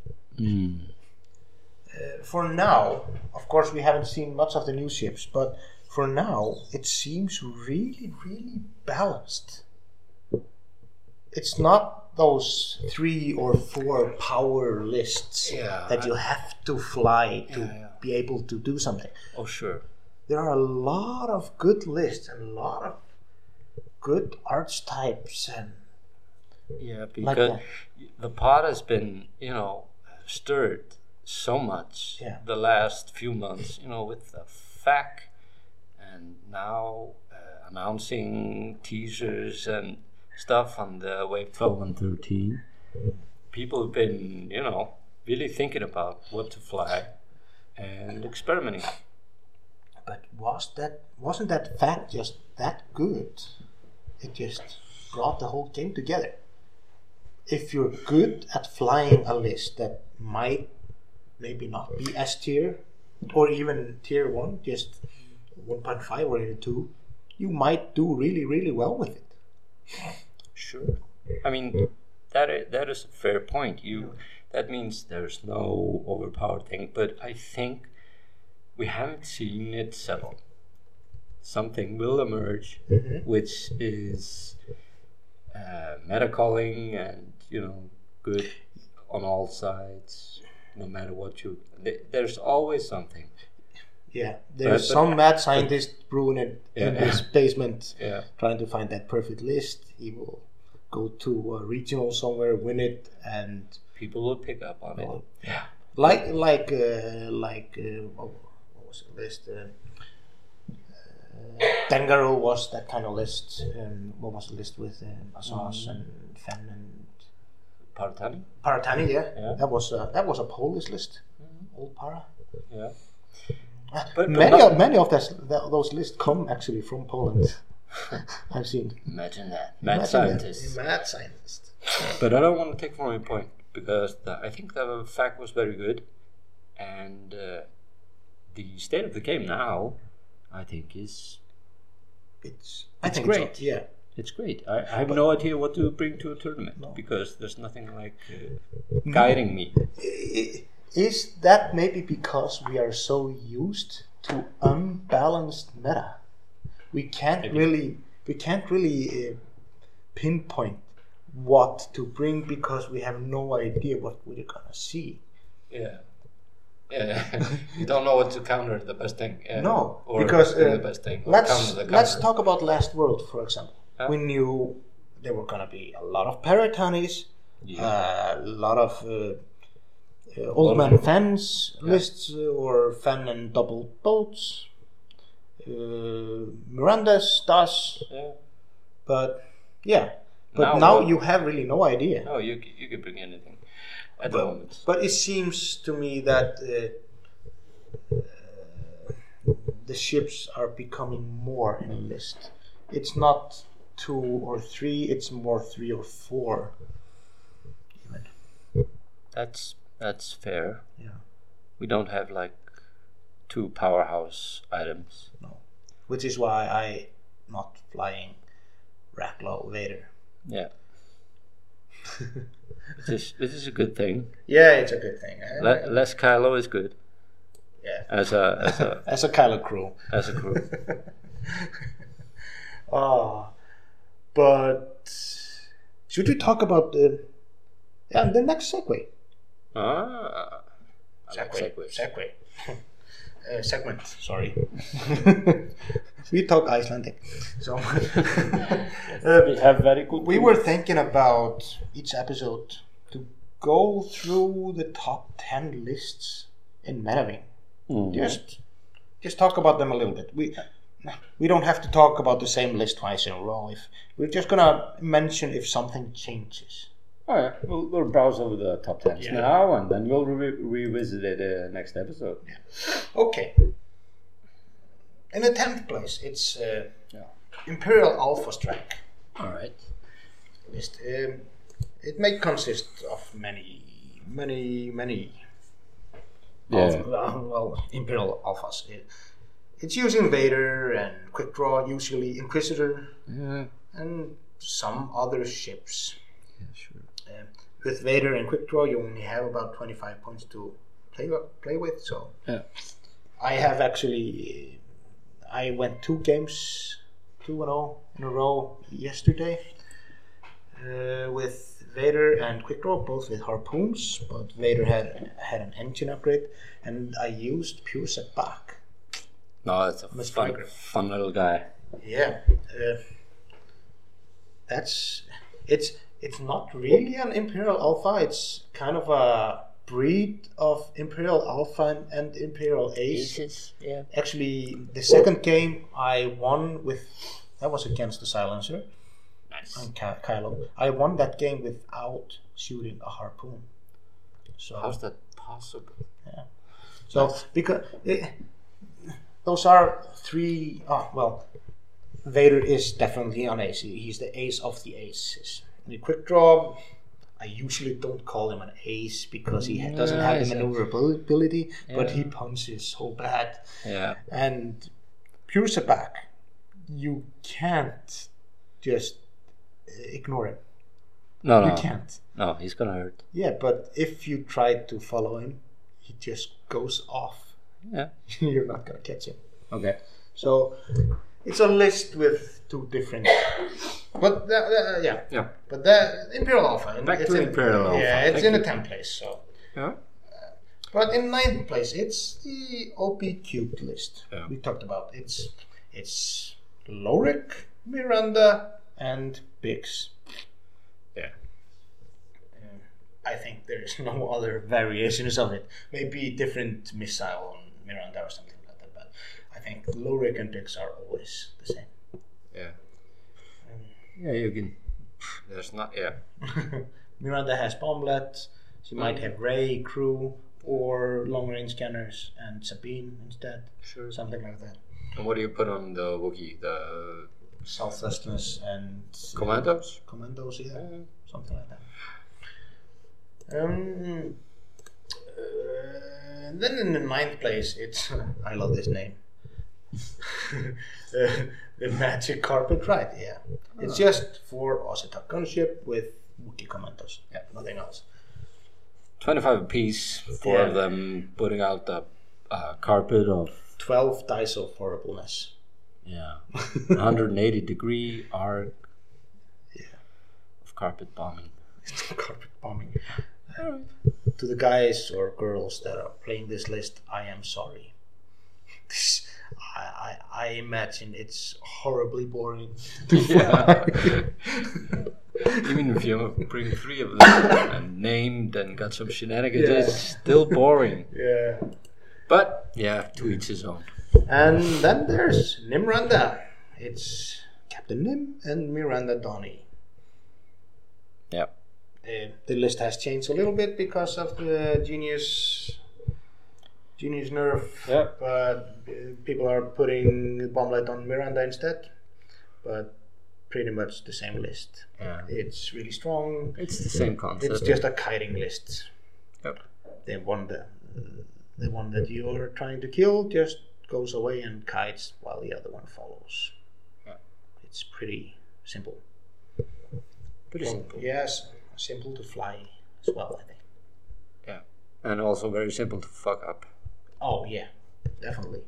Uh, for now, of course, we haven't seen much of the new ships, but for now, it seems really, really balanced. It's not those three or four power lists Yeah, that I- you have to fly to Yeah, yeah. be able to do something. Oh, sure. There are a lot of good lists and a lot of good archetypes and Yeah, Like because that. the pot has been, you know, stirred so much Yeah. the last few months, you know, with the F A Q and now uh, announcing teasers and stuff on the Wave twelve and thirteen. People have been, you know, really thinking about what to fly and experimenting. But was that wasn't that fact just that good? It just brought the whole game together. If you're good at flying a list that might maybe not be S tier or even tier one, just one point five or even two, you might do really, really well with it. Sure. I mean, that is, that is a fair point. You that means there's no overpowered thing, but I think we haven't seen it settle. Something will emerge, which is uh, meta calling and you know good on all sides. no matter what you. th- There's always something. Yeah, there's But- some mad scientist brewing it in Yeah. his basement, Yeah. trying to find that perfect list. He will go to a regional somewhere, win it, and People will pick up on Oh. it. Yeah. like like uh, like uh, what, what was the list? Uh, uh, Dangaro was that kind of list. Um, what was the list with um, Asas Mm. and Fen and Paratani? Paratani? Yeah, Yeah. that was a, that was a Polish list. Old Para. Yeah. Uh, But- but many not- of many of this, th- those lists come actually from Poland. I've seen. Imagine that. Mad Imagine scientists. that. Mad scientist. But I don't want to take from your point because the, I think the fact was very good, and uh, the state of the game now, I think is It's It's I think great. So, yeah. it's great. I, I have no idea what to bring to a tournament because there's nothing like uh, guiding me. I- Is that maybe because we are so used to unbalanced meta? We can't Maybe. really we can't really uh, pinpoint what to bring because we have no idea what we're gonna see. Yeah. Yeah, you don't know what to counter the best thing. Yeah. No, or because do uh, the best thing. Or let's counter the let's counter. talk about Last World, for example. Yeah. We knew there were gonna be a lot of Paratanis, Yeah. a lot of uh, uh, old man fans lists uh, or fan and double boats, uh, Miranda's does, Yeah. but yeah, but Now now, what? you have really no idea. No, you c- you can bring anything at the But, moment. but it seems to me that uh, uh, the ships are becoming more in a list. It's not two or three; it's more three or four. Even. That's that's fair. Yeah. We don't have like two powerhouse items. No, which is why I not flying Raklow Vader. Yeah. This is this is a good thing. Yeah, it's a good thing. eh? Le- less Kylo is good Yeah, as a as a as a Kylo crew. as a crew. Ah, but should we talk about the yeah the next segue? Ah, I like segues. Segue. Uh, segment. Sorry. We talk Icelandic. So uh, We have very good. we were thinking about each episode to go through the top ten lists in Metaving. Mhm. Just just talk about them a little bit. We we don't have to talk about the same list twice in a row. If we're just gonna mention if something changes. Oh yeah, we'll, we'll browse over the top tens Yeah. now, and then we'll re- revisit it uh, next episode. Okay. In the tenth place, it's uh, Yeah. Imperial Alpha Strike All right. list. Um, it may consist of many, many, many. Yeah. Alpha, uh, well, Imperial Alphas. It, it's using Vader and Quick Draw, usually Inquisitor, Yeah. and some other ships. Yeah. Sure. Um, with Vader and Quick Draw, you only have about twenty-five points to play play with. So Yeah. I have actually, I went two games, two and all in a row yesterday uh, with Vader and Quick Draw, both with harpoons. But Vader had had an engine upgrade, and I used Pure Set back. No, it's a Miss fun, Viper. fun little guy. Yeah, uh, that's it's it's not really an Imperial Alpha. It's kind of a breed of Imperial Alpha and, and Imperial Ace. Aces. Yeah. Actually, the second game I won with that was against the Silencer Nice. and Ky- Kylo. I won that game without shooting a harpoon. So How's that possible? So because it, those are three. Oh well, Vader is definitely an ace. He's the ace of the aces. The Quick Draw, I usually don't call him an ace because he ha- doesn't have the Nice. maneuverability, but he Yeah. punches so bad. Yeah. And Pure Sabak, you can't just uh, ignore him. No, no. You can't. No, he's gonna hurt. Yeah, but if you try to follow him, he just goes off. Yeah. You're not gonna catch him. Okay. So it's a list with two different. But the, the, yeah, Yeah. but the Imperial Alpha. and Back it's to in, Imperial Alpha. Yeah, it's Thank in you. the tenth place. So Yeah. But in ninth place, it's the O P Cute list Yeah. we talked about. It's it's Lorik, Miranda, and Biggs. Yeah. I think there's no other variations of it. Maybe different missile on Miranda or something like that. But I think Lorik and Biggs are always the same. Yeah. Yeah, you can. There's not. Yeah. Miranda has bomblet. She might have Ray, crew, or long range scanners and Sabine instead. Sure. Something like that. And what do you put on the Wookiee? The Southwesterners and commandos? Commandos, yeah, something like that. Um, uh, then in the ninth place, it's I love this name. uh, the Magic Carpet Ride, yeah. It's just for Osetak gunship with Wookiee commandos. Yeah, nothing else. twenty-five apiece. Four Yeah. of them putting out the uh, carpet of Twelve dice of horribleness. yeah, one hundred eighty degree arc Yeah. of carpet bombing. Carpet bombing. To the guys or girls that are playing this list, I am sorry. This, I, I, I imagine it's horribly boring. Yeah. Even if you bring three of them and named and got some shenanigans, Yeah. it's still boring. Yeah. But yeah, to each his own. And then there's Nimranda. It's Captain Nim and Miranda Donny. Yeah. Uh, the list has changed a little bit because of the genius genius nerf. Yeah. But uh, people are putting bomblet on Miranda instead. But pretty much the same list. Yeah. It's really strong. It's the same concept. It's just a kiting list. Yep. The one that the one that you are trying to kill just goes away and kites while the other one follows. Yeah. It's pretty simple. Pretty simple. Yes, simple to fly as well, I think. Yeah. And also very simple to fuck up. Oh yeah, definitely.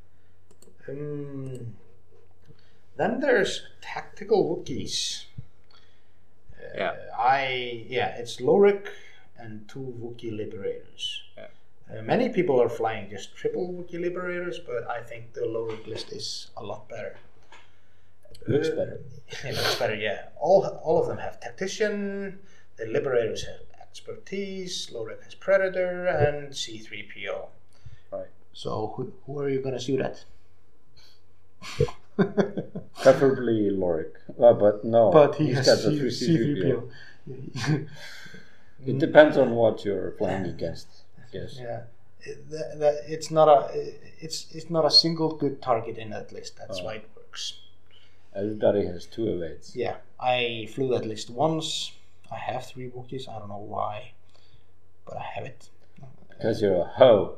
Um, then there's tactical Wookiees. Uh, Yeah. I yeah, it's Lorik and two Wookiee Liberators. Yeah. Uh, many people are flying just triple Wookiee Liberators, but I think the Lorik list is a lot better. Looks Uh, better. It looks better, yeah. All all of them have tactician. The Liberators have expertise. Lorik has predator and C three P O. Right. So who, who are you gonna shoot at? Preferably Lorik. Uh, but no, But he he's has got the C- three C three P O. It depends on what you're playing against. Yes. Yeah, it, that, that, it's not a it's it's not a single good target in that list. That's Oh. why it works. Everybody has two evades. Yeah, I flew that list once. I have three Wookiees. I don't know why, but I have it. Because you're a hoe.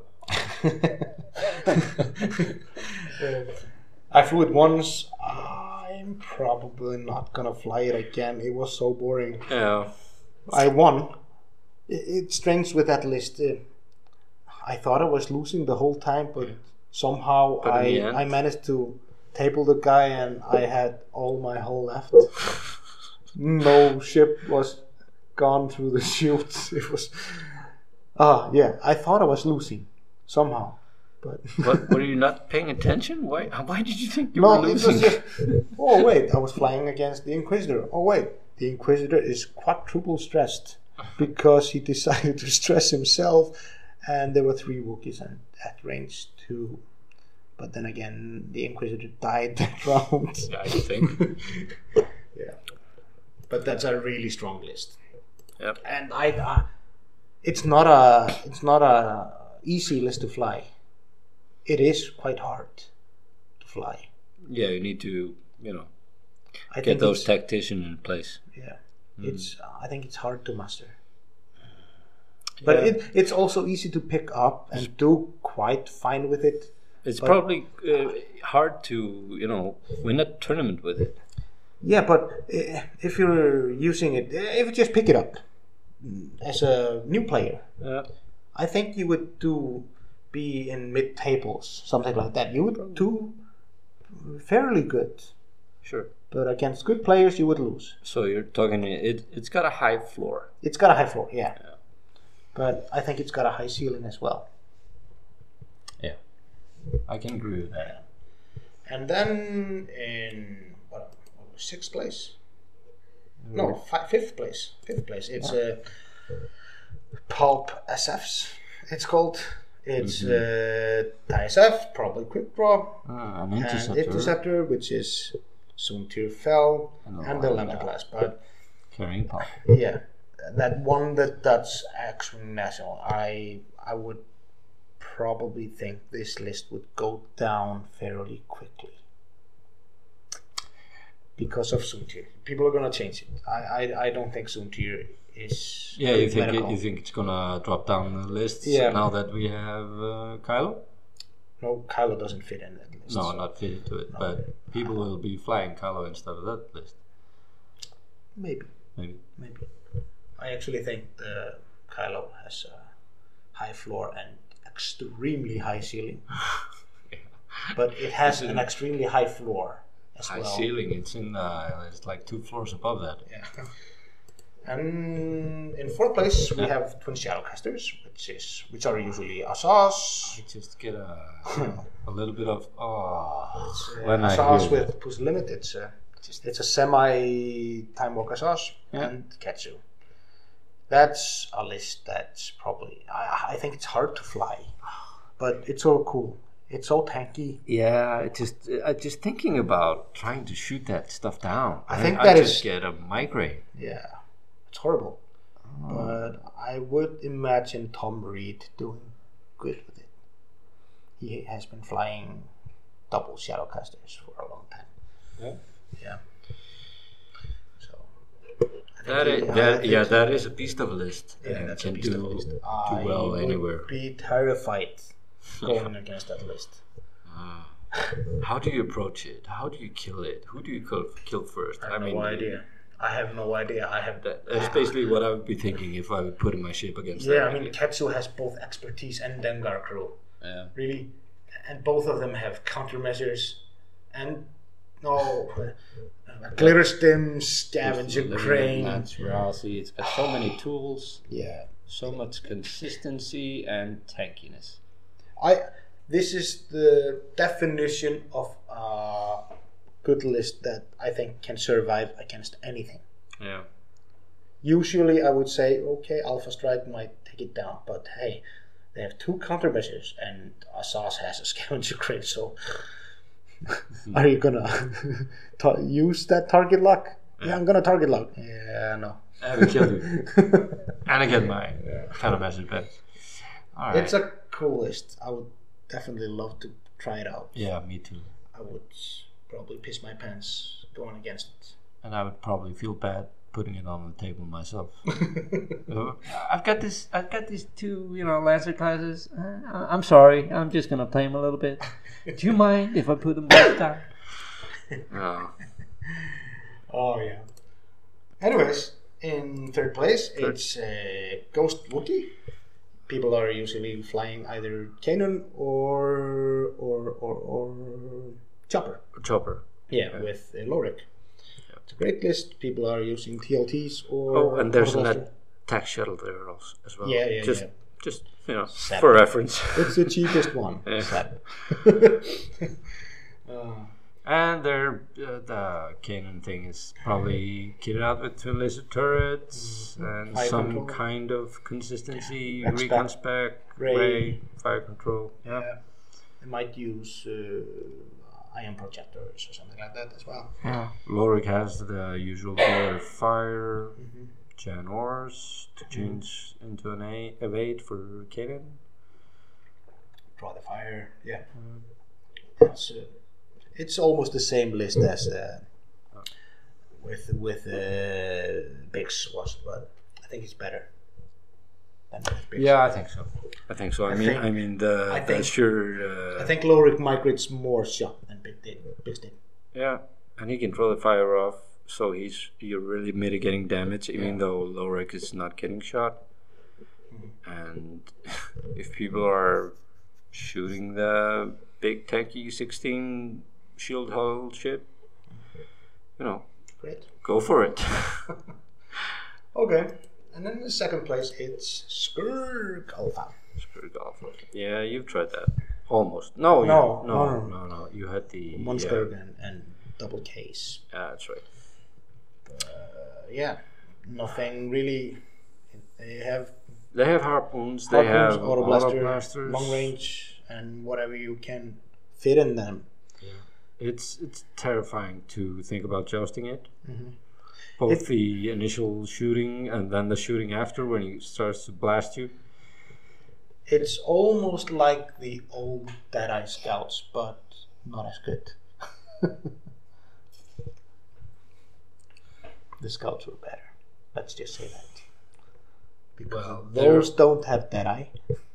Uh, I flew it once. I'm probably not gonna fly it again. It was so boring. Yeah. I won. It, it's strange with that list. Uh, I thought I was losing the whole time, but somehow But in I the end? I managed to table the guy, and I had all my hull left. No ship was gone through the chutes. It was ah yeah. I thought I was losing somehow, but What, were you not paying attention? Why? Why did you think you no, were it losing? was just. Oh wait, I was flying against the Inquisitor. Oh wait, the Inquisitor is quadruple stressed because he decided to stress himself, and there were three Wookiees and at range two. But then again, the Inquisitor died that round. Yeah, I think. Yeah, but that's a really strong list. Yep. And I, uh, it's not a, it's not a easy list to fly. It is quite hard to fly. Yeah, you need to, you know, I get think those it's, tacticians in place. yeah, it's. I think it's hard to master. But Yeah. it, it's also easy to pick up and do quite fine with it. It's But- probably uh, hard to, you know, win a tournament with it. Yeah, but uh, if you're using it, uh, if you just pick it up mm, as a new player, Uh, I think you would do be in mid tables, something like that. You would do fairly good, sure. but against good players, you would lose. So you're talking, it, it's got a high floor. It's got a high floor, yeah. but I think it's got a high ceiling as well. Yeah, I can agree with that. And then in what, sixth place? No, fi- fifth place. Fifth place. It's a uh, Pulp S Fs. It's called. It's mm-hmm. uh, T I S F, probably quick draw, ah, an and interceptor. interceptor, which is Soontir Fel and, and the Lambda class. But carrying pulp. Yeah, that one that that's actually national. I I would probably think this list would go down fairly quickly because of Soontir. People are gonna change it. I I, I don't think Soontir is. Yeah, you think it, you think it's gonna drop down the list? Yeah. Now that we have uh, Kylo. No, Kylo doesn't fit in that list. No, not fit into it. No. But people will be flying Kylo instead of that list. Maybe. Maybe. Maybe. I actually think the Kylo has a high floor and extremely high ceiling. Yeah. But it has an extremely high floor as high well. High ceiling. It's in. Uh, it's like two floors above that. Yeah. And in fourth place we yeah. have twin Shadowcasters, which is which are usually Asas. I just get a a little bit of oh it's, uh, when Asas I hear with Puss Limit. It's a it's a semi Time Walk Asas yeah. and Ketsu. That's a list that's probably I I think it's hard to fly, but it's so cool. It's so tanky. Yeah, it just uh, just thinking about trying to shoot that stuff down. I think I, that I is just get a migraine. Yeah. It's horrible, oh. But I would imagine Tom Reed doing good with it. He has been flying double Shadowcasters for a long time. Yeah, yeah. So that is, that yeah, that is a beast of a list. Yeah, and that's can a beast do, of a list. do I well would anywhere. Be terrified going against that list. Uh, how do you approach it? How do you kill it? Who do you kill, kill first? I have I mean, no idea. I have no idea. I have that. That's basically what I would be thinking if I would put in my ship against. Yeah, that I mean, idea. Ketsu has both expertise and Dengar crew. Yeah. Really, and both of them have countermeasures, and no, uh, glitter stim, scavenger crane. Naturality. It's got so many tools. Yeah. So much consistency and tankiness. I. This is the definition of. Uh, good list that I think can survive against anything. Yeah. Usually I would say, okay, Alpha Strike might take it down, but hey, they have two countermeasures and Asas has a scavenger crate, so are you gonna ta- use that target lock? Yeah. yeah, I'm gonna target lock. Yeah, no. I will kill you. And I get my yeah. countermeasure back. All right. It's a cool list. I would definitely love to try it out. Yeah, me too. I would probably piss my pants going against it. And I would probably feel bad putting it on the table myself. uh, I've got this. I've got these two, you know, Lancer classes. Uh, I'm sorry. I'm just gonna play them a little bit. Do you mind if I put them both down? Oh. Oh yeah. Anyways, in third place, third. it's uh, Ghost Wookiee. People are usually flying either Kanan or or or or. Chopper. Chopper. Yeah, yeah. with uh, Lorik. Yeah. It's a great list. People are using T L Ts or. Oh, and there's an attack shuttle there also as well. Yeah, yeah, just, yeah. Just you know, Seven. for reference. It's the cheapest one. Seven. uh, and there, uh, the Kanan thing is probably kitted out with twin laser turrets mm-hmm. and fire some control. Kind of consistency, yeah. recon spec, ray. ray, fire control. Yeah. yeah. They might use uh, ion projectors or something like that as well. Yeah. Lorik has the usual gear fire, mm-hmm. Jan Ors to change mm-hmm. into an a- evade for Kanan. Draw the fire, yeah. Mm-hmm. It's, uh, it's almost the same list as uh, with with uh, Bix was, but I think it's better. Yeah, I think so. I think so. I, I mean, think, I mean the, I the think, sure. Uh, I think Lorik migrates more shot than Bix did. Bix did. Yeah, and he can throw the fire off, so he's you're really mitigating damage, even yeah. though Lorik is not getting shot. Mm-hmm. And if people are shooting the big tanky sixteen shield hull ship, you know, great, go for it. Okay. And then in the second place, it's Skirk Alpha. Skirk Alpha. Yeah, you've tried that. Almost. No, No, you, no, no, no. no, no. You had the One yeah. Skirk and, and double case. Yeah, that's right. Uh, yeah, nothing really. They have They have harpoons. They harpoons, have auto auto blaster, blasters, long range, and whatever you can fit in them. It's it's terrifying to think about jousting it. Mm-hmm. Both It- the initial shooting and then the shooting after when he starts to blast you. It's almost like the old Deadeye Scouts, but not as good. The Scouts were better. Let's just say that. Because Well, those don't have Deadeye.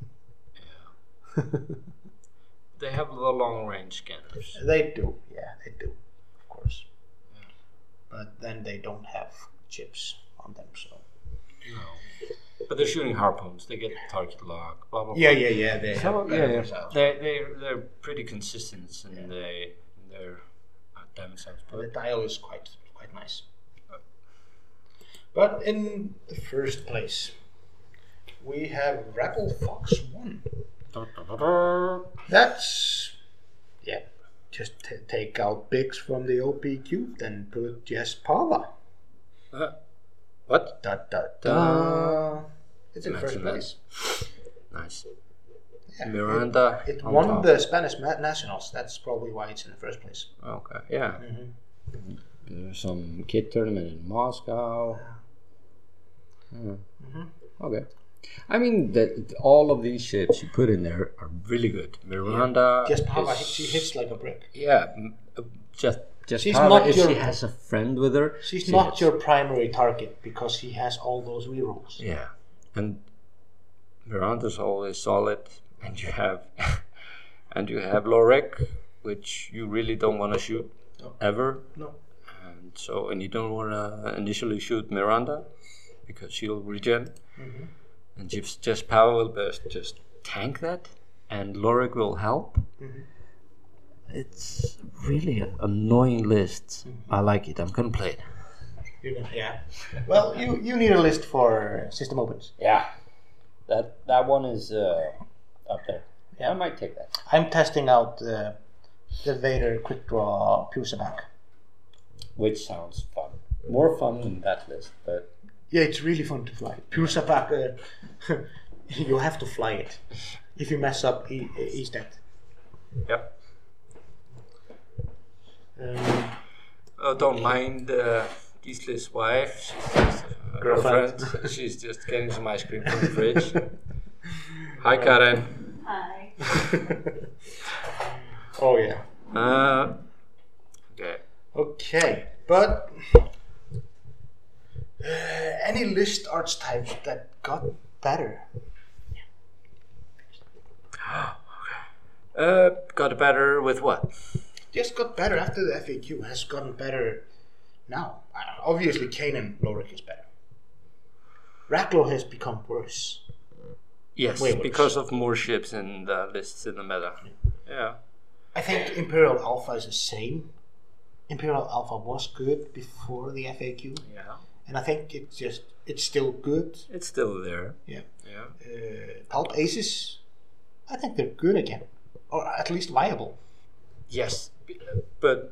They have the long range scanners. They do, yeah, they do, of course. But then they don't have chips on them, so. But they're shooting harpoons. They get target lock. Blah blah. Yeah, blah. yeah, yeah. They So have better yeah, yeah. results. they they they're pretty consistent in they their uh, damage sounds. The But dial is quite quite nice. But in the first place, we have Rebel Fox One. That's yeah. Just t- take out Biggs from the O P cube, then put Jess Pava. uh, what? Da da da. It's in Imagine first that. place. Nice. Yeah, Miranda. It, it on won top. the Spanish ma- Nationals. That's probably why it's in the first place. Okay. Yeah. Mm-hmm. There's some kid tournament in Moscow. Hmm. Okay. I mean, that all of these ships you put in there are really good. Miranda. Jess Pava, is- she hits like a brick. Yeah, m- uh, just just She's Pava, not if your- she has a friend with her. She's she not hits. your primary target because she has all those rerolls. Yeah, and Miranda's always solid, and you have and you have Lorek, which you really don't want to shoot No. ever. No. And so, and you don't want to initially shoot Miranda because she'll regen, Mm-hmm. and just just Power will best just tank that, and Lorek will help. Mm-hmm. It's really an annoying list. Mm-hmm. I like it. I'm gonna play it. You're gonna, yeah. Well, you, you need a list for System Opens. Yeah, that that one is uh, up there. Yeah. I might take that. I'm testing out uh, the Vader Quick Draw Pusaback. Which sounds fun. More fun than that list, but Yeah, it's really fun to fly. Pusaback, uh, you have to fly it. If you mess up, he, he's dead. yep. Um, Oh, don't mind uh, Gisle's wife. She's just a Girlfriend. girlfriend. She's just getting some ice cream from the fridge. Hi, Karen. Hi. oh, yeah. Uh, okay. Okay, but uh, any list arts types that got better? Uh, got better with what? Just got better after the F A Q has gotten better now. Uh, obviously, Kanan Lorick is better. Racklow has become worse. Yes, Way worse. because of more ships in the lists in the meta. Yeah. I think Imperial Alpha is the same. Imperial Alpha was good before the F A Q, Yeah. and I think it's just it's still good. It's still there. Yeah. Yeah. Uh, Pulp Aces, I think they're good again, or at least viable. Yes, b- but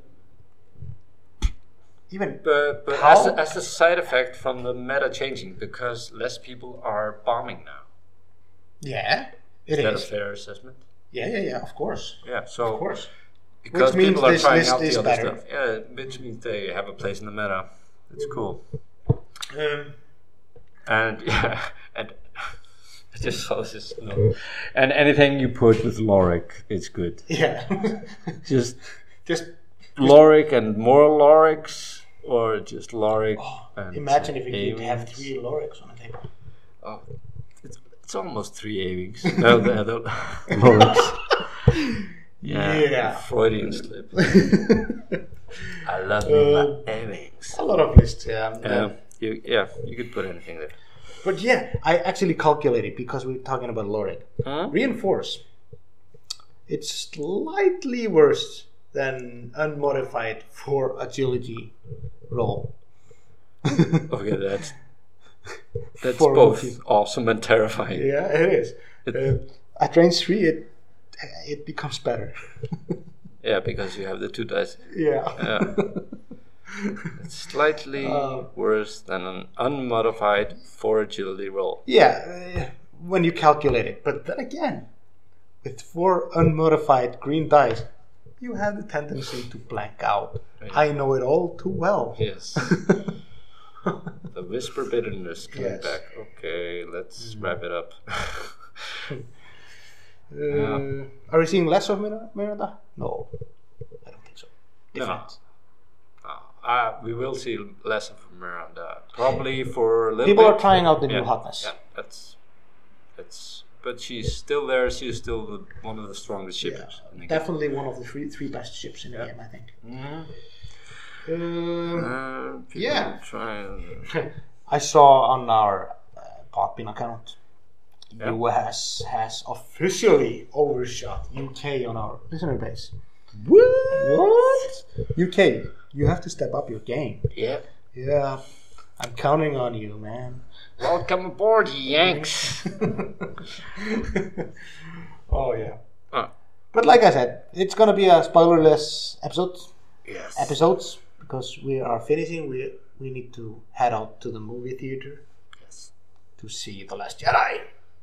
Even but, but How- as, a, as a side effect from the meta changing, because less people are bombing now. yeah, it Is that is. a fair assessment? Yeah, yeah, yeah. Of course, Yeah. So of course. because Which means people are this trying list out the is other better. stuff. Yeah, which means they have a place in the meta. It's cool. Um, And yeah, and I just saw this. No. And anything you put with Loric, it's good. yeah, Just just Loric and more Lorics, or just Loric. and imagine if you could have A-wings. three Lorics on a table. Oh, it's, it's almost three A-wings. No, the other Lorics. Yeah, Yeah. Freudian slip. I love Uh, my A-wings. A lot of lists, yeah. Yeah, you, yeah, you could put anything there. But yeah, I actually calculated because we're talking about Loric. Huh? Reinforce. It's slightly worse than unmodified for agility roll. Okay, that's That's for both Wookiee. awesome and terrifying. Yeah, it is. Uh, at range three, it it becomes better. Yeah, because you have the two dice. Yeah. Yeah. It's slightly Uh, worse than an unmodified four agility roll. Yeah, uh, when you calculate it. But then again, with four unmodified green dice, you have the tendency to blank out. Yeah. I know it all too well. Yes. The whisper bitterness coming Yes. back. Okay, let's wrap it up. Uh, Yeah. Are we seeing less of Mir- Miranda? No, I don't think so. Different. No. Uh, we will see less of Miranda. Probably for a little People bit. are trying out the Yeah, new hotness. Yeah, that's that's. But she's still there. She's still the, one of the strongest Yeah, shippers. in the game. definitely one of the three three best ships in the Yeah. game, I think. Mhm. Um, Uh, people yeah. Try and, I saw on our uh, Podbean account, Yeah. U S has officially overshot U K on our listener base. What? U K, you have to step up your game. yeah. Yeah, I'm counting on you, man. Welcome aboard, Yanks. Oh yeah. Uh, But like I said, it's gonna be a spoilerless episode. yes. Episodes because we are finishing. We we need to head out to the movie theater Yes. to see The Last Jedi.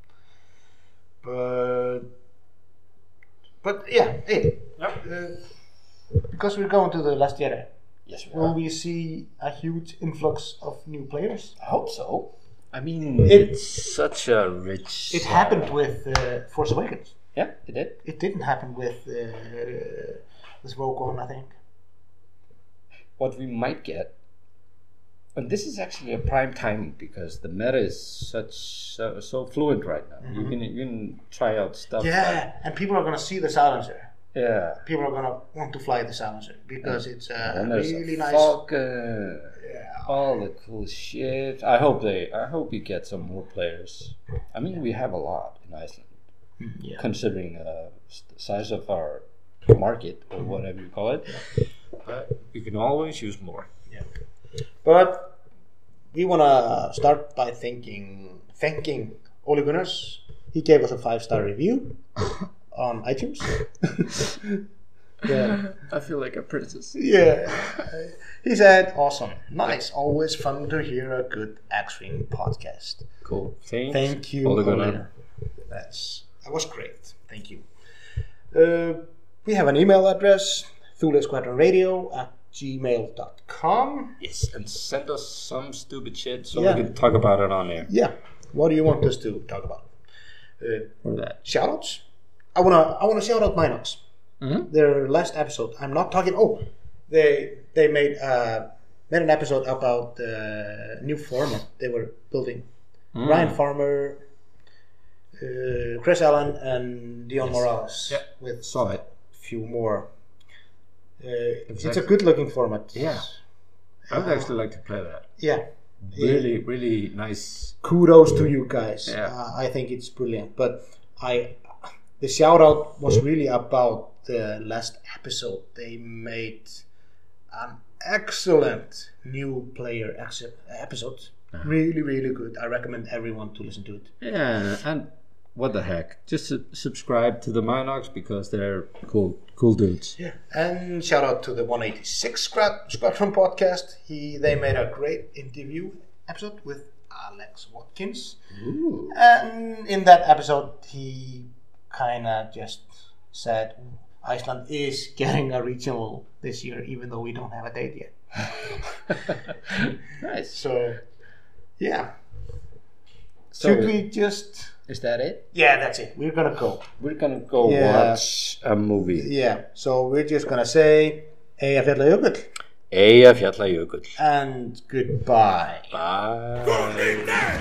But but yeah, hey, Yep. uh, because we're going to The Last Jedi, Yes, we will are. we see a huge influx of new players? I hope so. I mean, It- it's such a rich. It happened with uh, Force Awakens. Yeah, it did. It didn't happen with uh, with Rogue One, I think. What we might get, and this is actually a prime time because the meta is such so, so fluent right now. You can you can try out stuff. Yeah, like- and people are gonna see the silencer. yeah. People are gonna want to fly the silencer because it's a And there's really a nice. Falcon. Yeah. All the cool shit. I hope they. I hope you get some more players. I mean, we have a lot in Iceland, Yeah. considering uh, s- the size of our market or whatever you call it. But we can always use more. But we wanna start by thanking thanking Ole Gunnars. He gave us a five star review on iTunes. Yeah. I feel like a princess. Yeah. He said, awesome, nice, always fun to hear a good X-Wing podcast. Cool. Thanks. Thank you, Ole Gunnar. Ole. That's, that was great. Thank you. Uh, we have an email address, thule squadron radio at gmail dot com. Yes, and send us some stupid shit so Yeah. we can talk about it on air. Yeah. What do you want us to talk about? Uh, Or that. Shoutouts? I wanna I wanna shout out Minox. Mm-hmm. Their last episode. I'm not talking. Oh, they they made uh made an episode about the new format they were building. Mm. Ryan Farmer, uh, Chris Allen, and Dion Yes. Morales. Yeah. With Saw it. a few more. Uh, It's a Exactly. good looking format. Yeah. I would actually like to play that. Yeah. Really, really nice. Kudos to you guys. Yeah. Uh, I think it's brilliant. But I, the shout out was really about the last episode. They made an excellent new player ex- episode. Uh-huh. Really, really good. I recommend everyone to listen to it. Yeah, and what the heck? Just su- subscribe to the Minox because they're cool, cool dudes. Yeah. And shout out to the one eighty-six Squad- Squadron podcast. He they made a great interview episode with Alex Watkins. Ooh. And in that episode, he kind of just said Iceland is getting a regional this year, even though we don't have a date yet. Nice. So, yeah. So Should we just? Is that it? Yeah, that's it. We're gonna go. We're gonna go Yeah. watch a movie. Yeah. So we're just gonna say Eyja Fjalla Jökull Eyja Fjalla Jökull. and goodbye. Bye.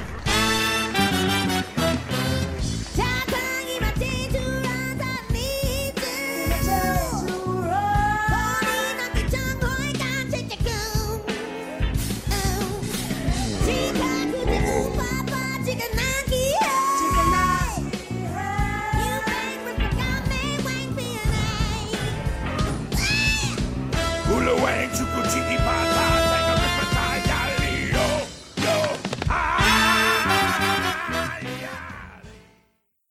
Hula wang, chuku chiki pa